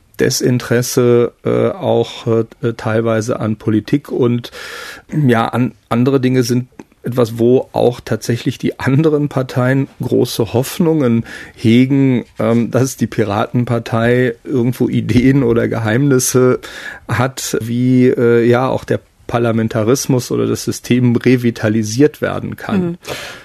Desinteresse auch teilweise an Politik und ja, an andere Dinge sind etwas, wo auch tatsächlich die anderen Parteien große Hoffnungen hegen, dass die Piratenpartei irgendwo Ideen oder Geheimnisse hat, wie ja auch der Parlamentarismus oder das System revitalisiert werden kann.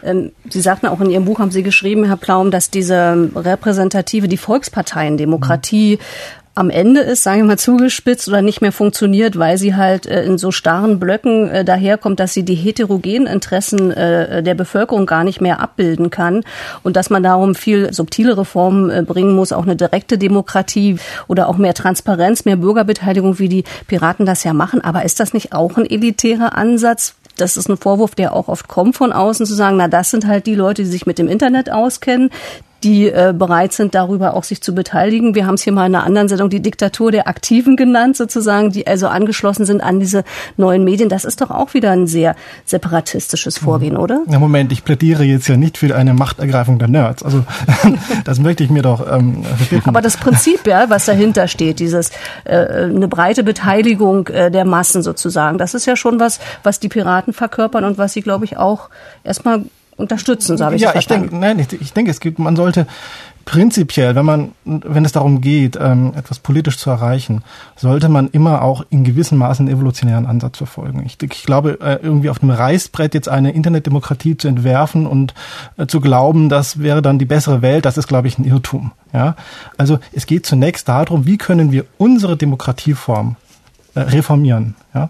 Sie sagten auch in Ihrem Buch, haben Sie geschrieben, Herr Plaum, dass diese repräsentative, die Volksparteiendemokratie am Ende ist, sagen wir mal zugespitzt, oder nicht mehr funktioniert, weil sie halt in so starren Blöcken daherkommt, dass sie die heterogenen Interessen der Bevölkerung gar nicht mehr abbilden kann und dass man darum viel subtilere Formen bringen muss, auch eine direkte Demokratie oder auch mehr Transparenz, mehr Bürgerbeteiligung, wie die Piraten das ja machen. Aber ist das nicht auch ein elitärer Ansatz? Das ist ein Vorwurf, der auch oft kommt von außen, zu sagen, na, das sind halt die Leute, die sich mit dem Internet auskennen, die bereit sind, darüber auch sich zu beteiligen. Wir haben es hier mal in einer anderen Sendung die Diktatur der Aktiven genannt, sozusagen, die also angeschlossen sind an diese neuen Medien. Das ist doch auch wieder ein sehr separatistisches Vorgehen, oder? Ja, Moment, ich plädiere jetzt ja nicht für eine Machtergreifung der Nerds. Also das möchte ich mir doch verbitten. Aber das Prinzip, ja, was dahinter steht, dieses eine breite Beteiligung der Massen sozusagen, das ist ja schon was die Piraten verkörpern und was sie, glaube ich, auch erstmal unterstützen, sage ich. Ja, ich denke, man sollte prinzipiell, wenn es darum geht, etwas politisch zu erreichen, sollte man immer auch in gewissem Maße einen evolutionären Ansatz verfolgen. Ich glaube, irgendwie auf dem Reißbrett jetzt eine Internetdemokratie zu entwerfen und zu glauben, das wäre dann die bessere Welt, das ist, glaube ich, ein Irrtum. Ja? Also es geht zunächst darum, wie können wir unsere Demokratieform reformieren. Ja?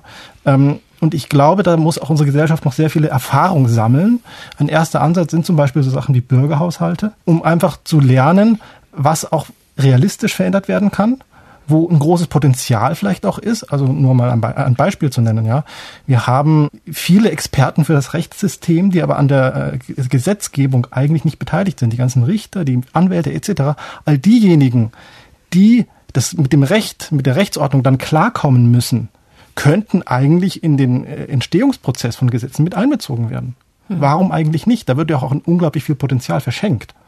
Und ich glaube, da muss auch unsere Gesellschaft noch sehr viele Erfahrungen sammeln. Ein erster Ansatz sind zum Beispiel so Sachen wie Bürgerhaushalte, um einfach zu lernen, was auch realistisch verändert werden kann, wo ein großes Potenzial vielleicht auch ist. Also nur mal ein Beispiel zu nennen. Ja, wir haben viele Experten für das Rechtssystem, die aber an der Gesetzgebung eigentlich nicht beteiligt sind. Die ganzen Richter, die Anwälte etc. All diejenigen, die das mit der Rechtsordnung dann klarkommen müssen, könnten eigentlich in den Entstehungsprozess von Gesetzen mit einbezogen werden. Warum eigentlich nicht? Da wird ja auch unglaublich viel Potenzial verschenkt.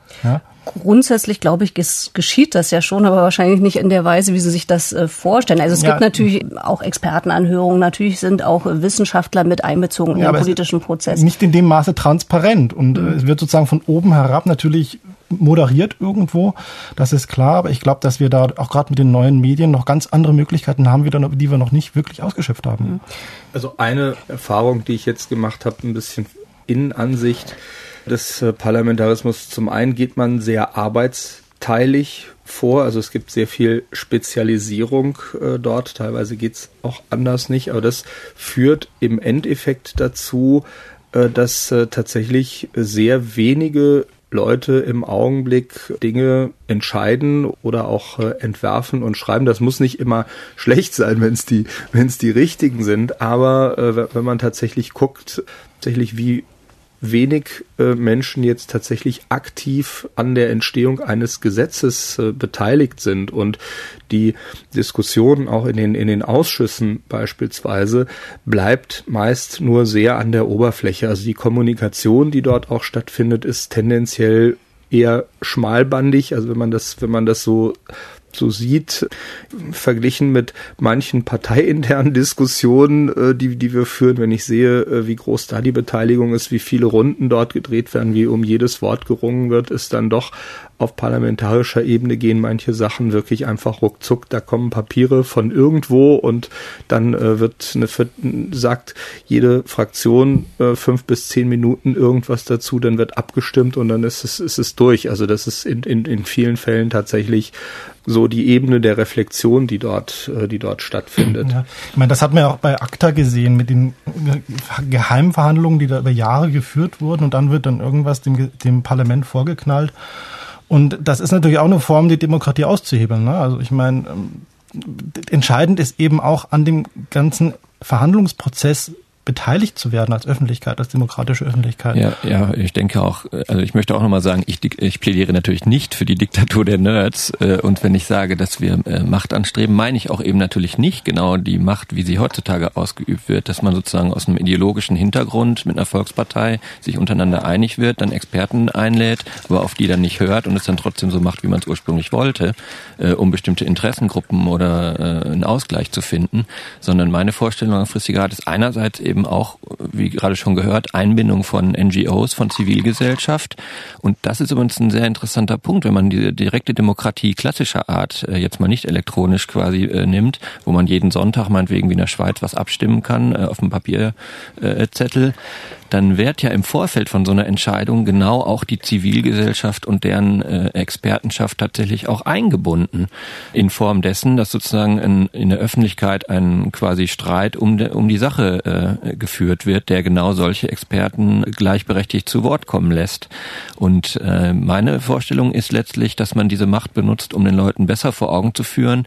Ja? Grundsätzlich, glaube ich, geschieht das ja schon, aber wahrscheinlich nicht in der Weise, wie Sie sich das vorstellen. Also es gibt natürlich auch Expertenanhörungen, natürlich sind auch Wissenschaftler mit einbezogen in den politischen Prozess. Nicht in dem Maße transparent und es wird sozusagen von oben herab natürlich moderiert irgendwo, das ist klar, aber ich glaube, dass wir da auch gerade mit den neuen Medien noch ganz andere Möglichkeiten haben, die wir noch nicht wirklich ausgeschöpft haben. Also eine Erfahrung, die ich jetzt gemacht habe, ein bisschen Innenansicht des Parlamentarismus. Zum einen geht man sehr arbeitsteilig vor, also es gibt sehr viel Spezialisierung dort, teilweise geht's auch anders nicht, aber das führt im Endeffekt dazu, dass tatsächlich sehr wenige Leute im Augenblick Dinge entscheiden oder auch entwerfen und schreiben. Das muss nicht immer schlecht sein, wenn es die richtigen sind, aber wenn man tatsächlich guckt, wie wenig Menschen jetzt tatsächlich aktiv an der Entstehung eines Gesetzes beteiligt sind und die Diskussion auch in den Ausschüssen beispielsweise bleibt meist nur sehr an der Oberfläche. Also die Kommunikation, die dort auch stattfindet, ist tendenziell eher schmalbandig. Also wenn man das so sieht, verglichen mit manchen parteiinternen Diskussionen, die wir führen, wenn ich sehe, wie groß da die Beteiligung ist, wie viele Runden dort gedreht werden, wie um jedes Wort gerungen wird, ist dann doch auf parlamentarischer Ebene gehen manche Sachen wirklich einfach ruckzuck. Da kommen Papiere von irgendwo und dann sagt jede Fraktion 5 bis 10 Minuten irgendwas dazu, dann wird abgestimmt und dann ist es durch. Also das ist in vielen Fällen tatsächlich so die Ebene der Reflexion, die dort stattfindet. Ja. Ich meine, das hat man ja auch bei ACTA gesehen mit den Geheimverhandlungen, die da über Jahre geführt wurden und dann wird dann irgendwas dem Parlament vorgeknallt. Und das ist natürlich auch eine Form, die Demokratie auszuhebeln. Ne? Also ich meine, entscheidend ist eben auch an dem ganzen Verhandlungsprozess beteiligt zu werden als Öffentlichkeit, als demokratische Öffentlichkeit. Ja, ich denke auch, also ich möchte auch nochmal sagen, ich plädiere natürlich nicht für die Diktatur der Nerds und wenn ich sage, dass wir Macht anstreben, meine ich auch eben natürlich nicht genau die Macht, wie sie heutzutage ausgeübt wird, dass man sozusagen aus einem ideologischen Hintergrund mit einer Volkspartei sich untereinander einig wird, dann Experten einlädt, aber auf die dann nicht hört und es dann trotzdem so macht, wie man es ursprünglich wollte, um bestimmte Interessengruppen oder einen Ausgleich zu finden, sondern meine Vorstellung langfristiger Art ist einerseits eben auch, wie gerade schon gehört, Einbindung von NGOs, von Zivilgesellschaft. Und das ist übrigens ein sehr interessanter Punkt, wenn man die direkte Demokratie klassischer Art jetzt mal nicht elektronisch quasi nimmt, wo man jeden Sonntag meinetwegen wie in der Schweiz was abstimmen kann auf dem Papierzettel, dann wird ja im Vorfeld von so einer Entscheidung genau auch die Zivilgesellschaft und deren Expertenschaft tatsächlich auch eingebunden. In Form dessen, dass sozusagen in der Öffentlichkeit ein quasi Streit um die Sache geführt wird, der genau solche Experten gleichberechtigt zu Wort kommen lässt. Und meine Vorstellung ist letztlich, dass man diese Macht benutzt, um den Leuten besser vor Augen zu führen,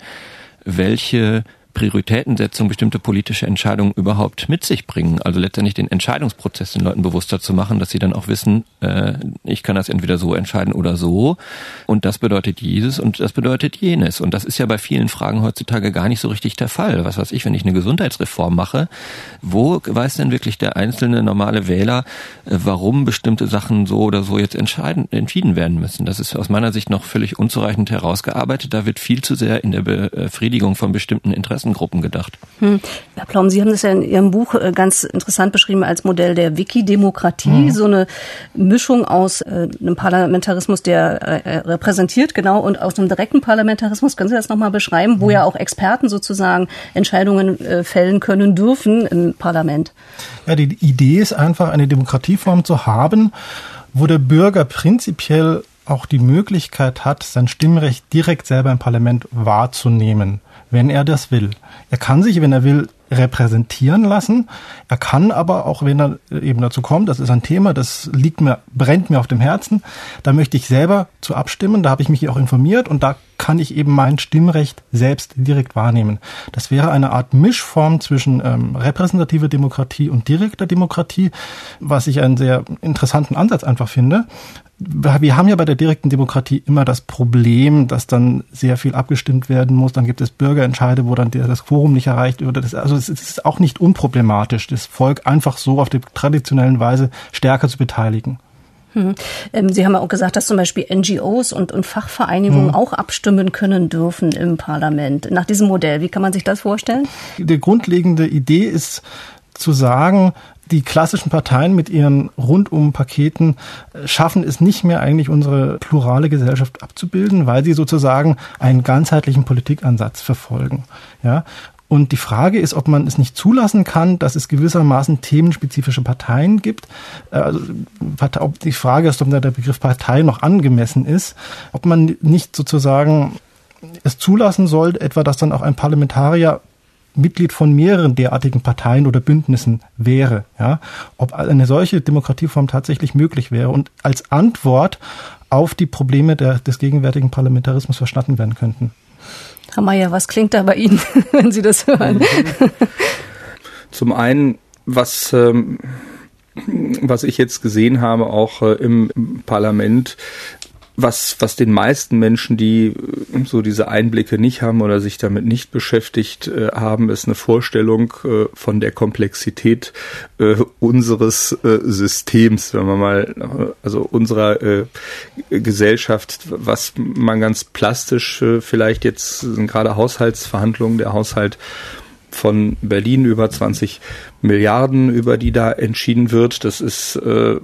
welche Prioritätensetzung bestimmte politische Entscheidungen überhaupt mit sich bringen. Also letztendlich den Entscheidungsprozess den Leuten bewusster zu machen, dass sie dann auch wissen, ich kann das entweder so entscheiden oder so. Und das bedeutet dieses und das bedeutet jenes. Und das ist ja bei vielen Fragen heutzutage gar nicht so richtig der Fall. Was weiß ich, wenn ich eine Gesundheitsreform mache, wo weiß denn wirklich der einzelne normale Wähler, warum bestimmte Sachen so oder so jetzt entschieden werden müssen? Das ist aus meiner Sicht noch völlig unzureichend herausgearbeitet. Da wird viel zu sehr in der Befriedigung von bestimmten Interessengruppen gedacht. Herr Plaum, Sie haben das ja in Ihrem Buch ganz interessant beschrieben als Modell der Wikidemokratie, so eine Mischung aus einem Parlamentarismus, der repräsentiert, genau, und aus einem direkten Parlamentarismus. Können Sie das nochmal beschreiben, wo ja auch Experten sozusagen Entscheidungen fällen können dürfen im Parlament? Ja, die Idee ist einfach, eine Demokratieform zu haben, wo der Bürger prinzipiell auch die Möglichkeit hat, sein Stimmrecht direkt selber im Parlament wahrzunehmen, wenn er das will. Er kann sich, wenn er will, repräsentieren lassen. Er kann aber auch, wenn er eben dazu kommt, das ist ein Thema, das brennt mir auf dem Herzen, da möchte ich selber zu abstimmen, da habe ich mich auch informiert und da kann ich eben mein Stimmrecht selbst direkt wahrnehmen. Das wäre eine Art Mischform zwischen repräsentativer Demokratie und direkter Demokratie, was ich einen sehr interessanten Ansatz einfach finde. Wir haben ja bei der direkten Demokratie immer das Problem, dass dann sehr viel abgestimmt werden muss. Dann gibt es Bürgerentscheide, wo dann das Quorum nicht erreicht wird. Also es ist auch nicht unproblematisch, das Volk einfach so auf der traditionellen Weise stärker zu beteiligen. Sie haben ja auch gesagt, dass zum Beispiel NGOs und Fachvereinigungen auch abstimmen können dürfen im Parlament. Nach diesem Modell, wie kann man sich das vorstellen? Die grundlegende Idee ist zu sagen, die klassischen Parteien mit ihren Rundum-Paketen schaffen es nicht mehr, eigentlich unsere plurale Gesellschaft abzubilden, weil sie sozusagen einen ganzheitlichen Politikansatz verfolgen. Ja? Und die Frage ist, ob man es nicht zulassen kann, dass es gewissermaßen themenspezifische Parteien gibt. Ob die Frage ist, ob der Begriff Partei noch angemessen ist, ob man nicht sozusagen es zulassen soll, etwa, dass dann auch ein Parlamentarier Mitglied von mehreren derartigen Parteien oder Bündnissen wäre, ja, ob eine solche Demokratieform tatsächlich möglich wäre und als Antwort auf die Probleme des gegenwärtigen Parlamentarismus verstanden werden könnten. Herr Mayer, was klingt da bei Ihnen, wenn Sie das hören? Zum einen, was ich jetzt gesehen habe, auch im Parlament, was den meisten Menschen, die so diese Einblicke nicht haben oder sich damit nicht beschäftigt haben, ist eine Vorstellung von der Komplexität unseres Systems, wenn man mal, also unserer Gesellschaft, was man ganz plastisch vielleicht jetzt sind gerade Haushaltsverhandlungen, der Haushalt von Berlin über 20 Milliarden, über die da entschieden wird. Das ist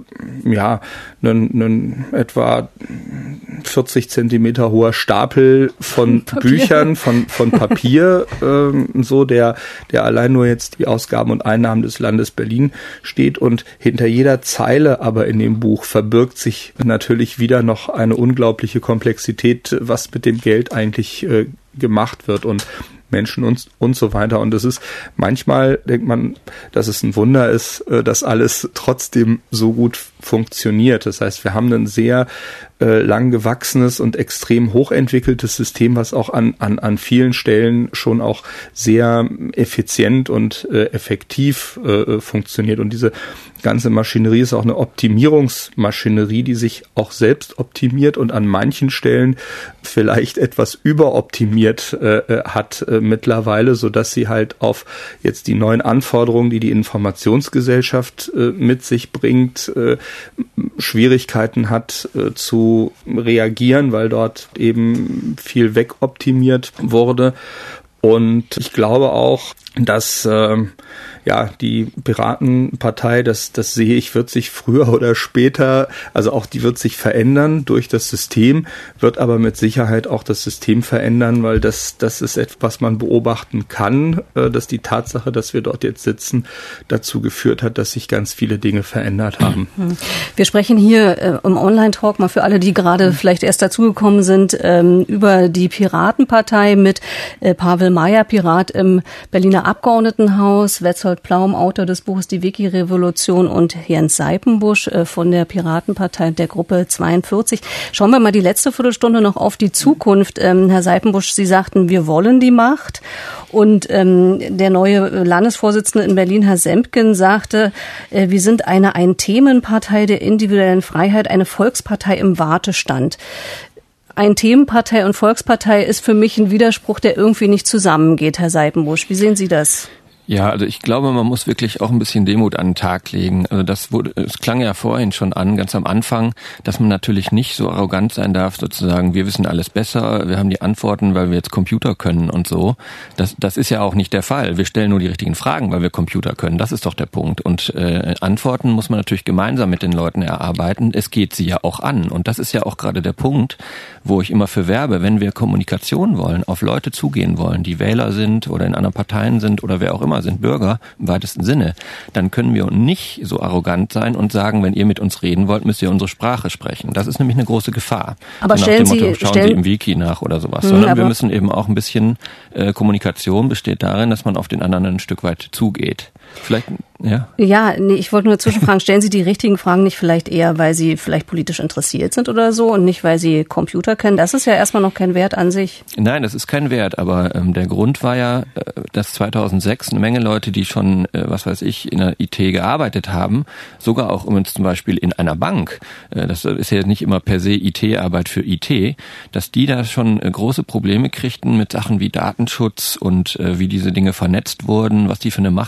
ein etwa 40 Zentimeter hoher Stapel von Büchern, von Papier, der allein nur jetzt die Ausgaben und Einnahmen des Landes Berlin steht. Und hinter jeder Zeile aber in dem Buch verbirgt sich natürlich wieder noch eine unglaubliche Komplexität, was mit dem Geld eigentlich gemacht wird und Menschen und so weiter. Und es ist manchmal, denkt man, dass es ein Wunder ist, dass alles trotzdem so gut funktioniert. Das heißt, wir haben ein sehr lang gewachsenes und extrem hochentwickeltes System, was auch an vielen Stellen schon auch sehr effizient und effektiv funktioniert. Und diese ganze Maschinerie ist auch eine Optimierungsmaschinerie, die sich auch selbst optimiert und an manchen Stellen vielleicht etwas überoptimiert hat mittlerweile, so dass sie halt auf jetzt die neuen Anforderungen, die die Informationsgesellschaft mit sich bringt, Schwierigkeiten hat zu reagieren, weil dort eben viel wegoptimiert wurde. Und ich glaube auch, dass die Piratenpartei, das sehe ich, wird sich früher oder später, also auch die wird sich verändern durch das System, wird aber mit Sicherheit auch das System verändern, weil das ist etwas, was man beobachten kann, dass die Tatsache, dass wir dort jetzt sitzen, dazu geführt hat, dass sich ganz viele Dinge verändert haben. Wir sprechen hier im Online-Talk mal für alle, die gerade vielleicht erst dazugekommen sind, über die Piratenpartei mit Pavel Mayer, Pirat im Berliner Abgeordnetenhaus, Wetzold Plaum, Autor des Buches Die Wiki-Revolution und Jens Seipenbusch von der Piratenpartei der Gruppe 42. Schauen wir mal die letzte Viertelstunde noch auf die Zukunft. Herr Seipenbusch, Sie sagten, wir wollen die Macht. Und der neue Landesvorsitzende in Berlin, Herr Sempken, sagte, wir sind eine Ein-Themen-Partei der individuellen Freiheit, eine Volkspartei im Wartestand. Ein-Themen-Partei und Volkspartei ist für mich ein Widerspruch, der irgendwie nicht zusammengeht, Herr Seipenbusch. Wie sehen Sie das? Ja, also ich glaube, man muss wirklich auch ein bisschen Demut an den Tag legen. Also es klang ja vorhin schon an, ganz am Anfang, dass man natürlich nicht so arrogant sein darf, sozusagen, wir wissen alles besser, wir haben die Antworten, weil wir jetzt Computer können und so. Das ist ja auch nicht der Fall. Wir stellen nur die richtigen Fragen, weil wir Computer können. Das ist doch der Punkt. Und Antworten muss man natürlich gemeinsam mit den Leuten erarbeiten. Es geht sie ja auch an. Und das ist ja auch gerade der Punkt, wo ich immer für werbe, wenn wir Kommunikation wollen, auf Leute zugehen wollen, die Wähler sind oder in anderen Parteien sind oder wer auch immer sind Bürger im weitesten Sinne, dann können wir nicht so arrogant sein und sagen, wenn ihr mit uns reden wollt, müsst ihr unsere Sprache sprechen. Das ist nämlich eine große Gefahr. Aber so nach dem Motto, schauen Sie im Wiki nach oder sowas. Sondern wir müssen eben auch ein bisschen, Kommunikation besteht darin, dass man auf den anderen ein Stück weit zugeht. Vielleicht, ja? Ja, nee, ich wollte nur zwischenfragen, stellen Sie die richtigen Fragen nicht vielleicht eher, weil Sie vielleicht politisch interessiert sind oder so und nicht, weil Sie Computer können? Das ist ja erstmal noch kein Wert an sich. Nein, das ist kein Wert, aber der Grund war ja, dass 2006 eine Menge Leute, die schon, in der IT gearbeitet haben, sogar auch zum Beispiel in einer Bank, das ist ja nicht immer per se IT-Arbeit für IT, dass die da schon große Probleme kriegten mit Sachen wie Datenschutz und wie diese Dinge vernetzt wurden, was die für eine Macht ausstrahlen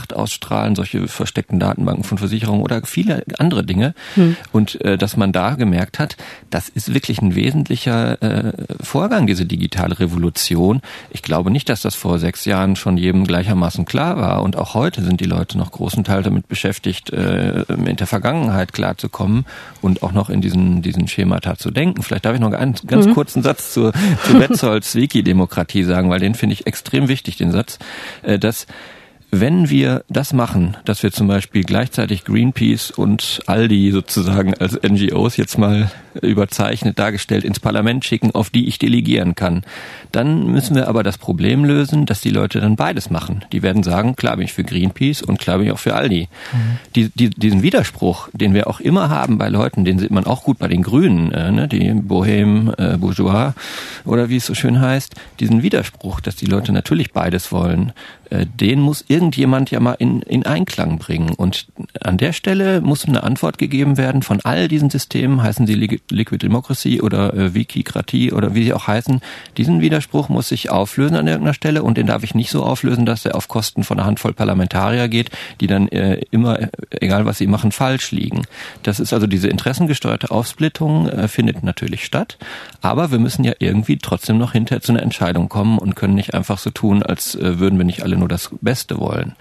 Steuerzentralen, solche versteckten Datenbanken von Versicherungen oder viele andere Dinge. Und dass man da gemerkt hat, das ist wirklich ein wesentlicher Vorgang, diese digitale Revolution. Ich glaube nicht, dass das vor 6 Jahren schon jedem gleichermaßen klar war. Und auch heute sind die Leute noch großen Teil damit beschäftigt, mit der Vergangenheit klarzukommen und auch noch in diesen Schemata zu denken. Vielleicht darf ich noch einen ganz kurzen Satz zu Betzolds Wikidemokratie sagen, weil den finde ich extrem wichtig, den Satz, dass wenn wir das machen, dass wir zum Beispiel gleichzeitig Greenpeace und Aldi sozusagen als NGOs jetzt mal überzeichnet dargestellt ins Parlament schicken, auf die ich delegieren kann, dann müssen wir aber das Problem lösen, dass die Leute dann beides machen. Die werden sagen, klar bin ich für Greenpeace und klar bin ich auch für Aldi. Diesen Widerspruch, den wir auch immer haben bei Leuten, den sieht man auch gut bei den Grünen, die Bohème, Bourgeois oder wie es so schön heißt, diesen Widerspruch, dass die Leute natürlich beides wollen, den muss irgendjemand ja mal in Einklang bringen. Und an der Stelle muss eine Antwort gegeben werden von all diesen Systemen, heißen sie Liquid Democracy oder Wikikratie oder wie sie auch heißen. Diesen Widerspruch muss sich auflösen an irgendeiner Stelle und den darf ich nicht so auflösen, dass er auf Kosten von einer Handvoll Parlamentarier geht, die dann immer, egal was sie machen, falsch liegen. Das ist also diese interessengesteuerte Aufsplittung findet natürlich statt, aber wir müssen ja irgendwie trotzdem noch hinterher zu einer Entscheidung kommen und können nicht einfach so tun, als würden wir nicht alle nur das Beste wollen.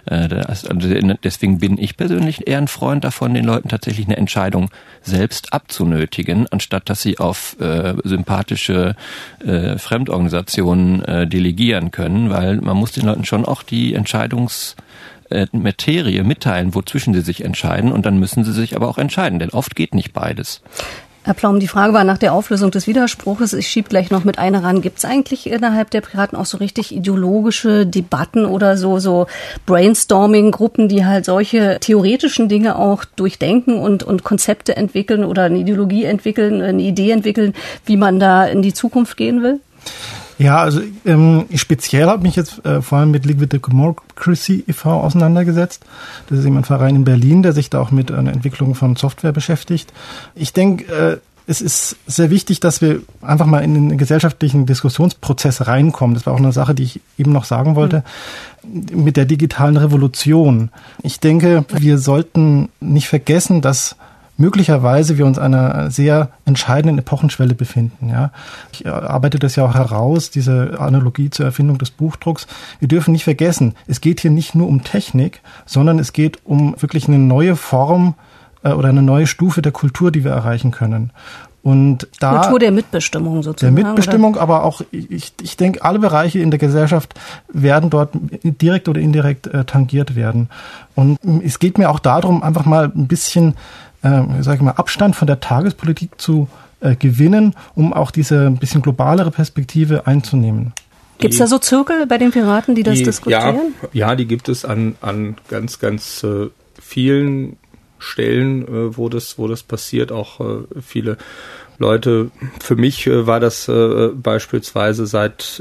Deswegen bin ich persönlich eher ein Freund davon, den Leuten tatsächlich eine Entscheidung selbst abzunötigen, anstatt dass sie auf sympathische Fremdorganisationen delegieren können, weil man muss den Leuten schon auch die Entscheidungsmaterie mitteilen, wozwischen sie sich entscheiden, und dann müssen sie sich aber auch entscheiden, denn oft geht nicht beides. Herr Plaum, die Frage war nach der Auflösung des Widerspruches. Ich schiebe gleich noch mit einer ran. Gibt es eigentlich innerhalb der Piraten auch so richtig ideologische Debatten oder so Brainstorming-Gruppen, die halt solche theoretischen Dinge auch durchdenken und Konzepte entwickeln oder eine Ideologie entwickeln, eine Idee entwickeln, wie man da in die Zukunft gehen will? Ja, also speziell habe mich jetzt vor allem mit Liquid Democracy e.V. auseinandergesetzt. Das ist eben ein Verein in Berlin, der sich da auch mit einer Entwicklung von Software beschäftigt. Ich denke, es ist sehr wichtig, dass wir einfach mal in den gesellschaftlichen Diskussionsprozess reinkommen. Das war auch eine Sache, die ich eben noch sagen wollte, mit der digitalen Revolution. Ich denke, wir sollten nicht vergessen, dass möglicherweise wir uns an einer sehr entscheidenden Epochenschwelle befinden. Ja. Ich arbeite das ja auch heraus, diese Analogie zur Erfindung des Buchdrucks. Wir dürfen nicht vergessen, es geht hier nicht nur um Technik, sondern es geht um wirklich eine neue Form oder eine neue Stufe der Kultur, die wir erreichen können. Und da Kultur der Mitbestimmung sozusagen. Der Mitbestimmung, oder? Aber auch, ich denke, alle Bereiche in der Gesellschaft werden dort direkt oder indirekt tangiert werden. Und es geht mir auch darum, einfach mal ein bisschen Abstand von der Tagespolitik zu gewinnen, um auch diese ein bisschen globalere Perspektive einzunehmen. Gibt es da so Zirkel bei den Piraten, die das diskutieren? Ja, die gibt es an ganz, ganz vielen Stellen, wo das passiert, auch viele Leute. Für mich war das beispielsweise seit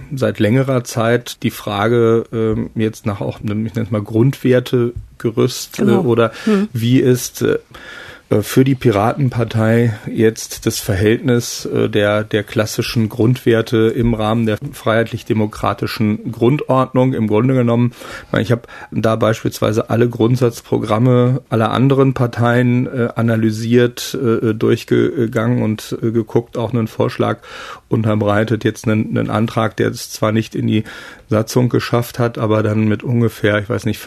längerer Zeit die Frage jetzt nach auch, ich nenne es mal Grundwertegerüst, oder wie ist für die Piratenpartei jetzt das Verhältnis der klassischen Grundwerte im Rahmen der freiheitlich-demokratischen Grundordnung. Im Grunde genommen, ich habe da beispielsweise alle Grundsatzprogramme aller anderen Parteien analysiert, durchgegangen und geguckt, auch einen Vorschlag unterbreitet, jetzt einen Antrag, der es zwar nicht in die Satzung geschafft hat, aber dann mit ungefähr,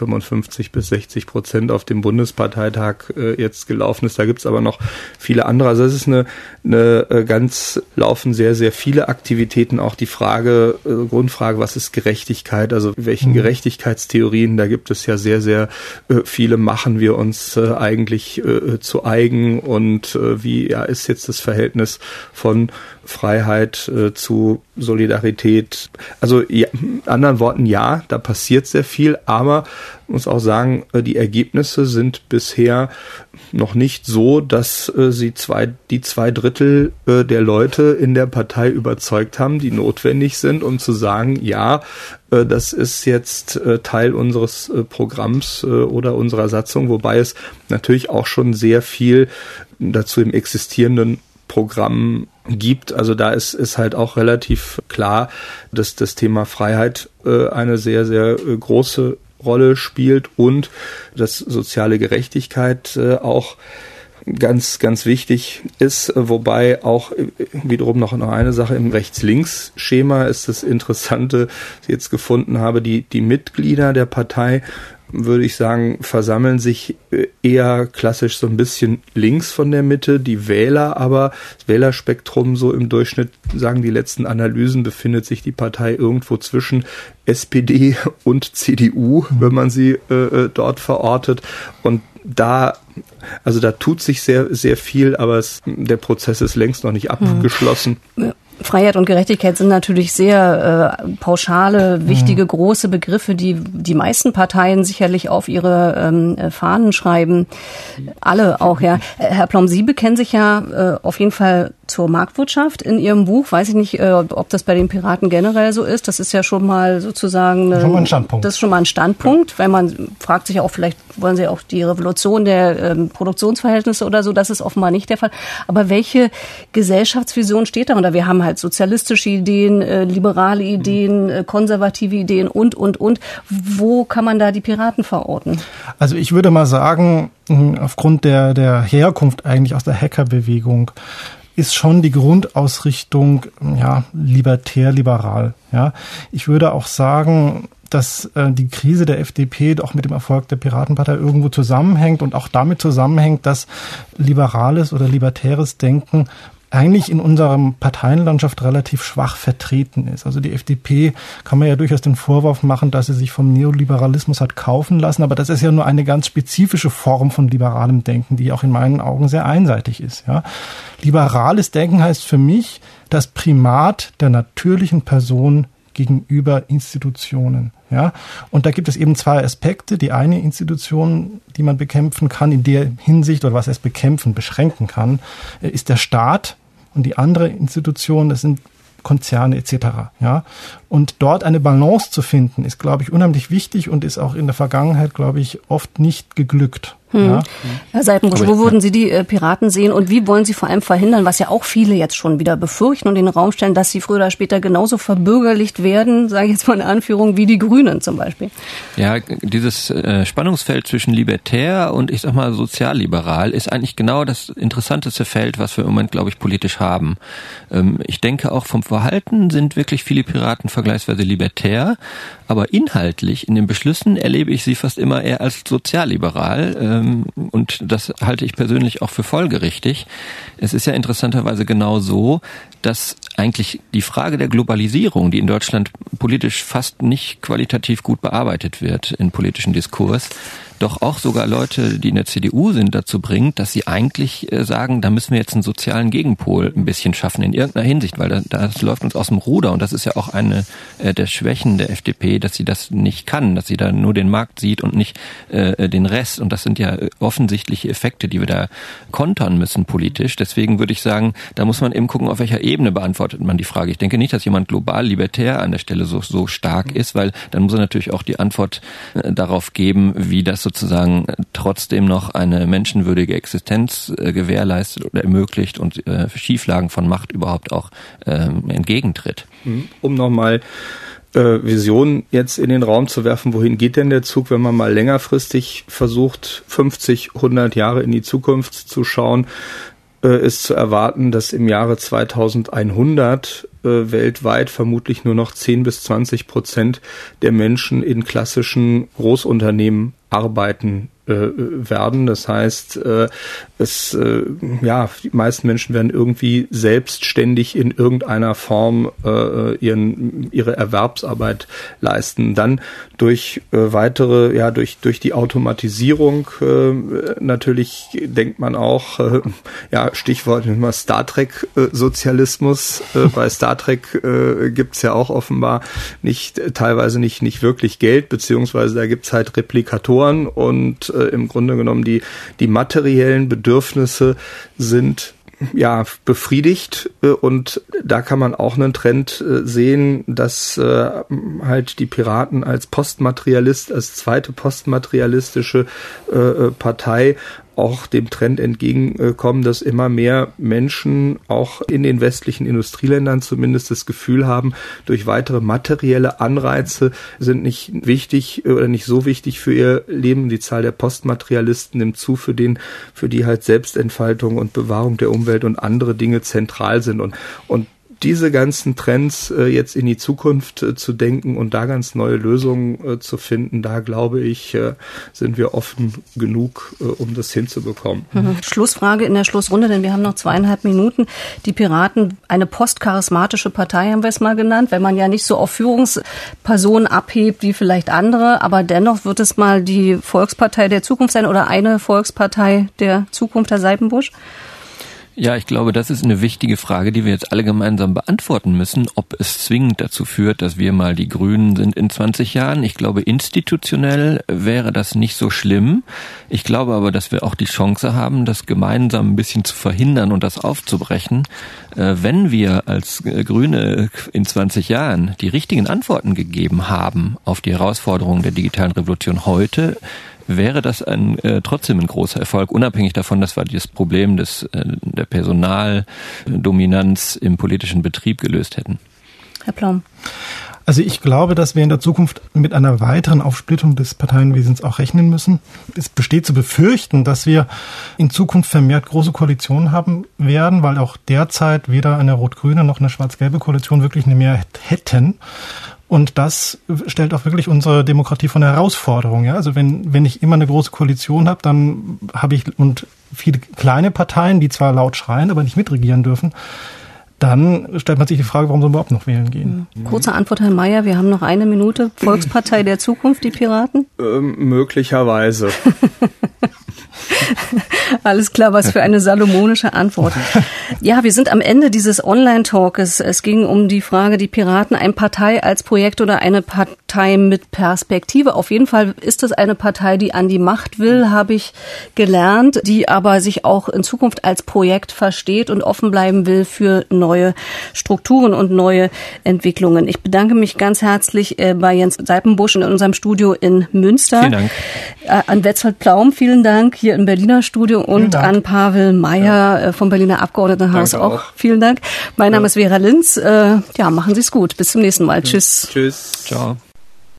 55-60% auf dem Bundesparteitag jetzt gelaufen ist. Da gibt's aber noch viele andere. Also es ist laufen sehr, sehr viele Aktivitäten. Auch die Grundfrage, was ist Gerechtigkeit? Also welchen Gerechtigkeitstheorien, da gibt es ja sehr, sehr viele, machen wir uns eigentlich zu eigen, und wie ist jetzt das Verhältnis von Freiheit zu Solidarität? Also anderen Worten, ja, da passiert sehr viel, aber ich muss auch sagen, die Ergebnisse sind bisher noch nicht so, dass sie die 2/3 der Leute in der Partei überzeugt haben, die notwendig sind, um zu sagen, ja, das ist jetzt Teil unseres Programms oder unserer Satzung, wobei es natürlich auch schon sehr viel dazu im existierenden Programm gibt. Also da ist halt auch relativ klar, dass das Thema Freiheit eine sehr, sehr große Rolle spielt und dass soziale Gerechtigkeit auch ganz, ganz wichtig ist, wobei auch wiederum noch eine Sache im Rechts-Links-Schema ist das Interessante, was ich jetzt gefunden habe, die Mitglieder der Partei, würde ich sagen, versammeln sich eher klassisch so ein bisschen links von der Mitte. Die Wähler aber, das Wählerspektrum so im Durchschnitt, sagen die letzten Analysen, befindet sich die Partei irgendwo zwischen SPD und CDU, wenn man sie dort verortet. Und da tut sich sehr, sehr viel, aber der Prozess ist längst noch nicht abgeschlossen. Freiheit und Gerechtigkeit sind natürlich sehr pauschale, wichtige, große Begriffe, die die meisten Parteien sicherlich auf ihre Fahnen schreiben. Alle auch, ja. Herr Plomm, Sie bekennen sich ja auf jeden Fall zur Marktwirtschaft in Ihrem Buch. Weiß ich nicht, ob das bei den Piraten generell so ist. Das ist ja schon mal sozusagen schon mal ein Standpunkt. Das ist schon mal ein Standpunkt, weil man fragt sich auch, vielleicht wollen Sie auch die Revolution der Produktionsverhältnisse oder so. Das ist offenbar nicht der Fall. Aber welche Gesellschaftsvision steht darunter? Wir haben halt sozialistische Ideen, liberale Ideen, konservative Ideen und. Wo kann man da die Piraten verorten? Also ich würde mal sagen, aufgrund der Herkunft eigentlich aus der Hackerbewegung ist schon die Grundausrichtung libertär-liberal. Ja, ich würde auch sagen, dass die Krise der FDP auch mit dem Erfolg der Piratenpartei irgendwo zusammenhängt und auch damit zusammenhängt, dass liberales oder libertäres Denken eigentlich in unserer Parteienlandschaft relativ schwach vertreten ist. Also die FDP kann man ja durchaus den Vorwurf machen, dass sie sich vom Neoliberalismus hat kaufen lassen, aber das ist ja nur eine ganz spezifische Form von liberalem Denken, die auch in meinen Augen sehr einseitig ist. Ja. Liberales Denken heißt für mich das Primat der natürlichen Person gegenüber Institutionen. Ja, und da gibt es eben zwei Aspekte. Die eine Institution, die man bekämpfen kann, in der Hinsicht, oder was heißt bekämpfen, beschränken kann, ist der Staat. Und die andere Institution, das sind Konzerne etc. Ja, und dort eine Balance zu finden, ist, glaube ich, unheimlich wichtig und ist auch in der Vergangenheit, glaube ich, oft nicht geglückt. Ja. Herr Seitenbusch, wo würden Sie die Piraten sehen und wie wollen Sie vor allem verhindern, was ja auch viele jetzt schon wieder befürchten und in den Raum stellen, dass sie früher oder später genauso verbürgerlicht werden, sage ich jetzt mal in Anführung, wie die Grünen zum Beispiel? Ja, dieses Spannungsfeld zwischen libertär und ich sag mal sozialliberal ist eigentlich genau das interessanteste Feld, was wir im Moment, glaube ich, politisch haben. Ich denke auch vom Verhalten sind wirklich viele Piraten vergleichsweise libertär, aber inhaltlich in den Beschlüssen erlebe ich sie fast immer eher als sozialliberal. Und das halte ich persönlich auch für folgerichtig. Es ist ja interessanterweise genau so, dass eigentlich die Frage der Globalisierung, die in Deutschland politisch fast nicht qualitativ gut bearbeitet wird im politischen Diskurs, doch auch sogar Leute, die in der CDU sind, dazu bringt, dass sie eigentlich sagen, da müssen wir jetzt einen sozialen Gegenpol ein bisschen schaffen in irgendeiner Hinsicht, weil das läuft uns aus dem Ruder und das ist ja auch eine der Schwächen der FDP, dass sie das nicht kann, dass sie da nur den Markt sieht und nicht den Rest und das sind ja offensichtliche Effekte, die wir da kontern müssen politisch. Deswegen würde ich sagen, da muss man eben gucken, auf welcher Ebene beantwortet man die Frage. Ich denke nicht, dass jemand global libertär an der Stelle so stark ist, weil dann muss er natürlich auch die Antwort darauf geben, wie das sozusagen trotzdem noch eine menschenwürdige Existenz gewährleistet oder ermöglicht und Schieflagen von Macht überhaupt auch entgegentritt. Um nochmal Visionen jetzt in den Raum zu werfen, wohin geht denn der Zug, wenn man mal längerfristig versucht, 50, 100 Jahre in die Zukunft zu schauen, ist zu erwarten, dass im Jahre 2100 weltweit vermutlich nur noch 10-20% der Menschen in klassischen Großunternehmen arbeiten werden. Das heißt, die meisten Menschen werden irgendwie selbstständig in irgendeiner Form ihre Erwerbsarbeit leisten. Dann durch durch die Automatisierung natürlich denkt man auch, Stichwort immer Star Trek Sozialismus. Bei Star Trek gibt's ja auch offenbar teilweise nicht wirklich Geld, beziehungsweise da gibt's halt Replikatoren und im Grunde genommen die materiellen Bedürfnisse sind befriedigt und da kann man auch einen Trend sehen, dass halt die Piraten als zweite postmaterialistische Partei auch dem Trend entgegenkommen, dass immer mehr Menschen auch in den westlichen Industrieländern zumindest das Gefühl haben, durch weitere materielle Anreize sind nicht wichtig oder nicht so wichtig für ihr Leben. Die Zahl der Postmaterialisten nimmt zu, für die halt Selbstentfaltung und Bewahrung der Umwelt und andere Dinge zentral sind. Und diese ganzen Trends jetzt in die Zukunft zu denken und da ganz neue Lösungen zu finden, da glaube ich, sind wir offen genug, um das hinzubekommen. Schlussfrage in der Schlussrunde, denn wir haben noch 2,5 Minuten. Die Piraten, eine postcharismatische Partei haben wir es mal genannt, wenn man ja nicht so auf Führungspersonen abhebt wie vielleicht andere, aber dennoch wird es mal die Volkspartei der Zukunft sein oder eine Volkspartei der Zukunft, Herr Seipenbusch? Ja, ich glaube, das ist eine wichtige Frage, die wir jetzt alle gemeinsam beantworten müssen, ob es zwingend dazu führt, dass wir mal die Grünen sind in 20 Jahren. Ich glaube, institutionell wäre das nicht so schlimm. Ich glaube aber, dass wir auch die Chance haben, das gemeinsam ein bisschen zu verhindern und das aufzubrechen. Wenn wir als Grüne in 20 Jahren die richtigen Antworten gegeben haben auf die Herausforderungen der digitalen Revolution heute, wäre das trotzdem ein großer Erfolg, unabhängig davon, dass wir das Problem der Personaldominanz im politischen Betrieb gelöst hätten. Herr Plaum. Also ich glaube, dass wir in der Zukunft mit einer weiteren Aufsplittung des Parteienwesens auch rechnen müssen. Es besteht zu befürchten, dass wir in Zukunft vermehrt große Koalitionen haben werden, weil auch derzeit weder eine rot-grüne noch eine schwarz-gelbe Koalition wirklich eine Mehrheit hätten. Und das stellt auch wirklich unsere Demokratie vor eine Herausforderung. Ja? Also wenn ich immer eine große Koalition habe, dann habe ich und viele kleine Parteien, die zwar laut schreien, aber nicht mitregieren dürfen, dann stellt man sich die Frage, warum soll man überhaupt noch wählen gehen? Kurze Antwort, Herr Mayer, wir haben noch 1 Minute. Volkspartei der Zukunft, die Piraten? Möglicherweise. Alles klar, was für eine salomonische Antwort. Ja, wir sind am Ende dieses Online-Talkes. Es ging um die Frage, die Piraten, eine Partei als Projekt oder eine Partei mit Perspektive. Auf jeden Fall ist es eine Partei, die an die Macht will, habe ich gelernt, die aber sich auch in Zukunft als Projekt versteht und offen bleiben will für neue Strukturen und neue Entwicklungen. Ich bedanke mich ganz herzlich bei Jens Seipenbusch in unserem Studio in Münster. Vielen Dank. An Wetzold Plaum, vielen Dank, hier im Berliner Studio und an Pavel Meyer vom Berliner Abgeordnetenhaus auch. Vielen Dank. Mein Name ist Vera Linz. Ja, machen Sie es gut. Bis zum nächsten Mal. Tschüss. Tschüss. Ciao.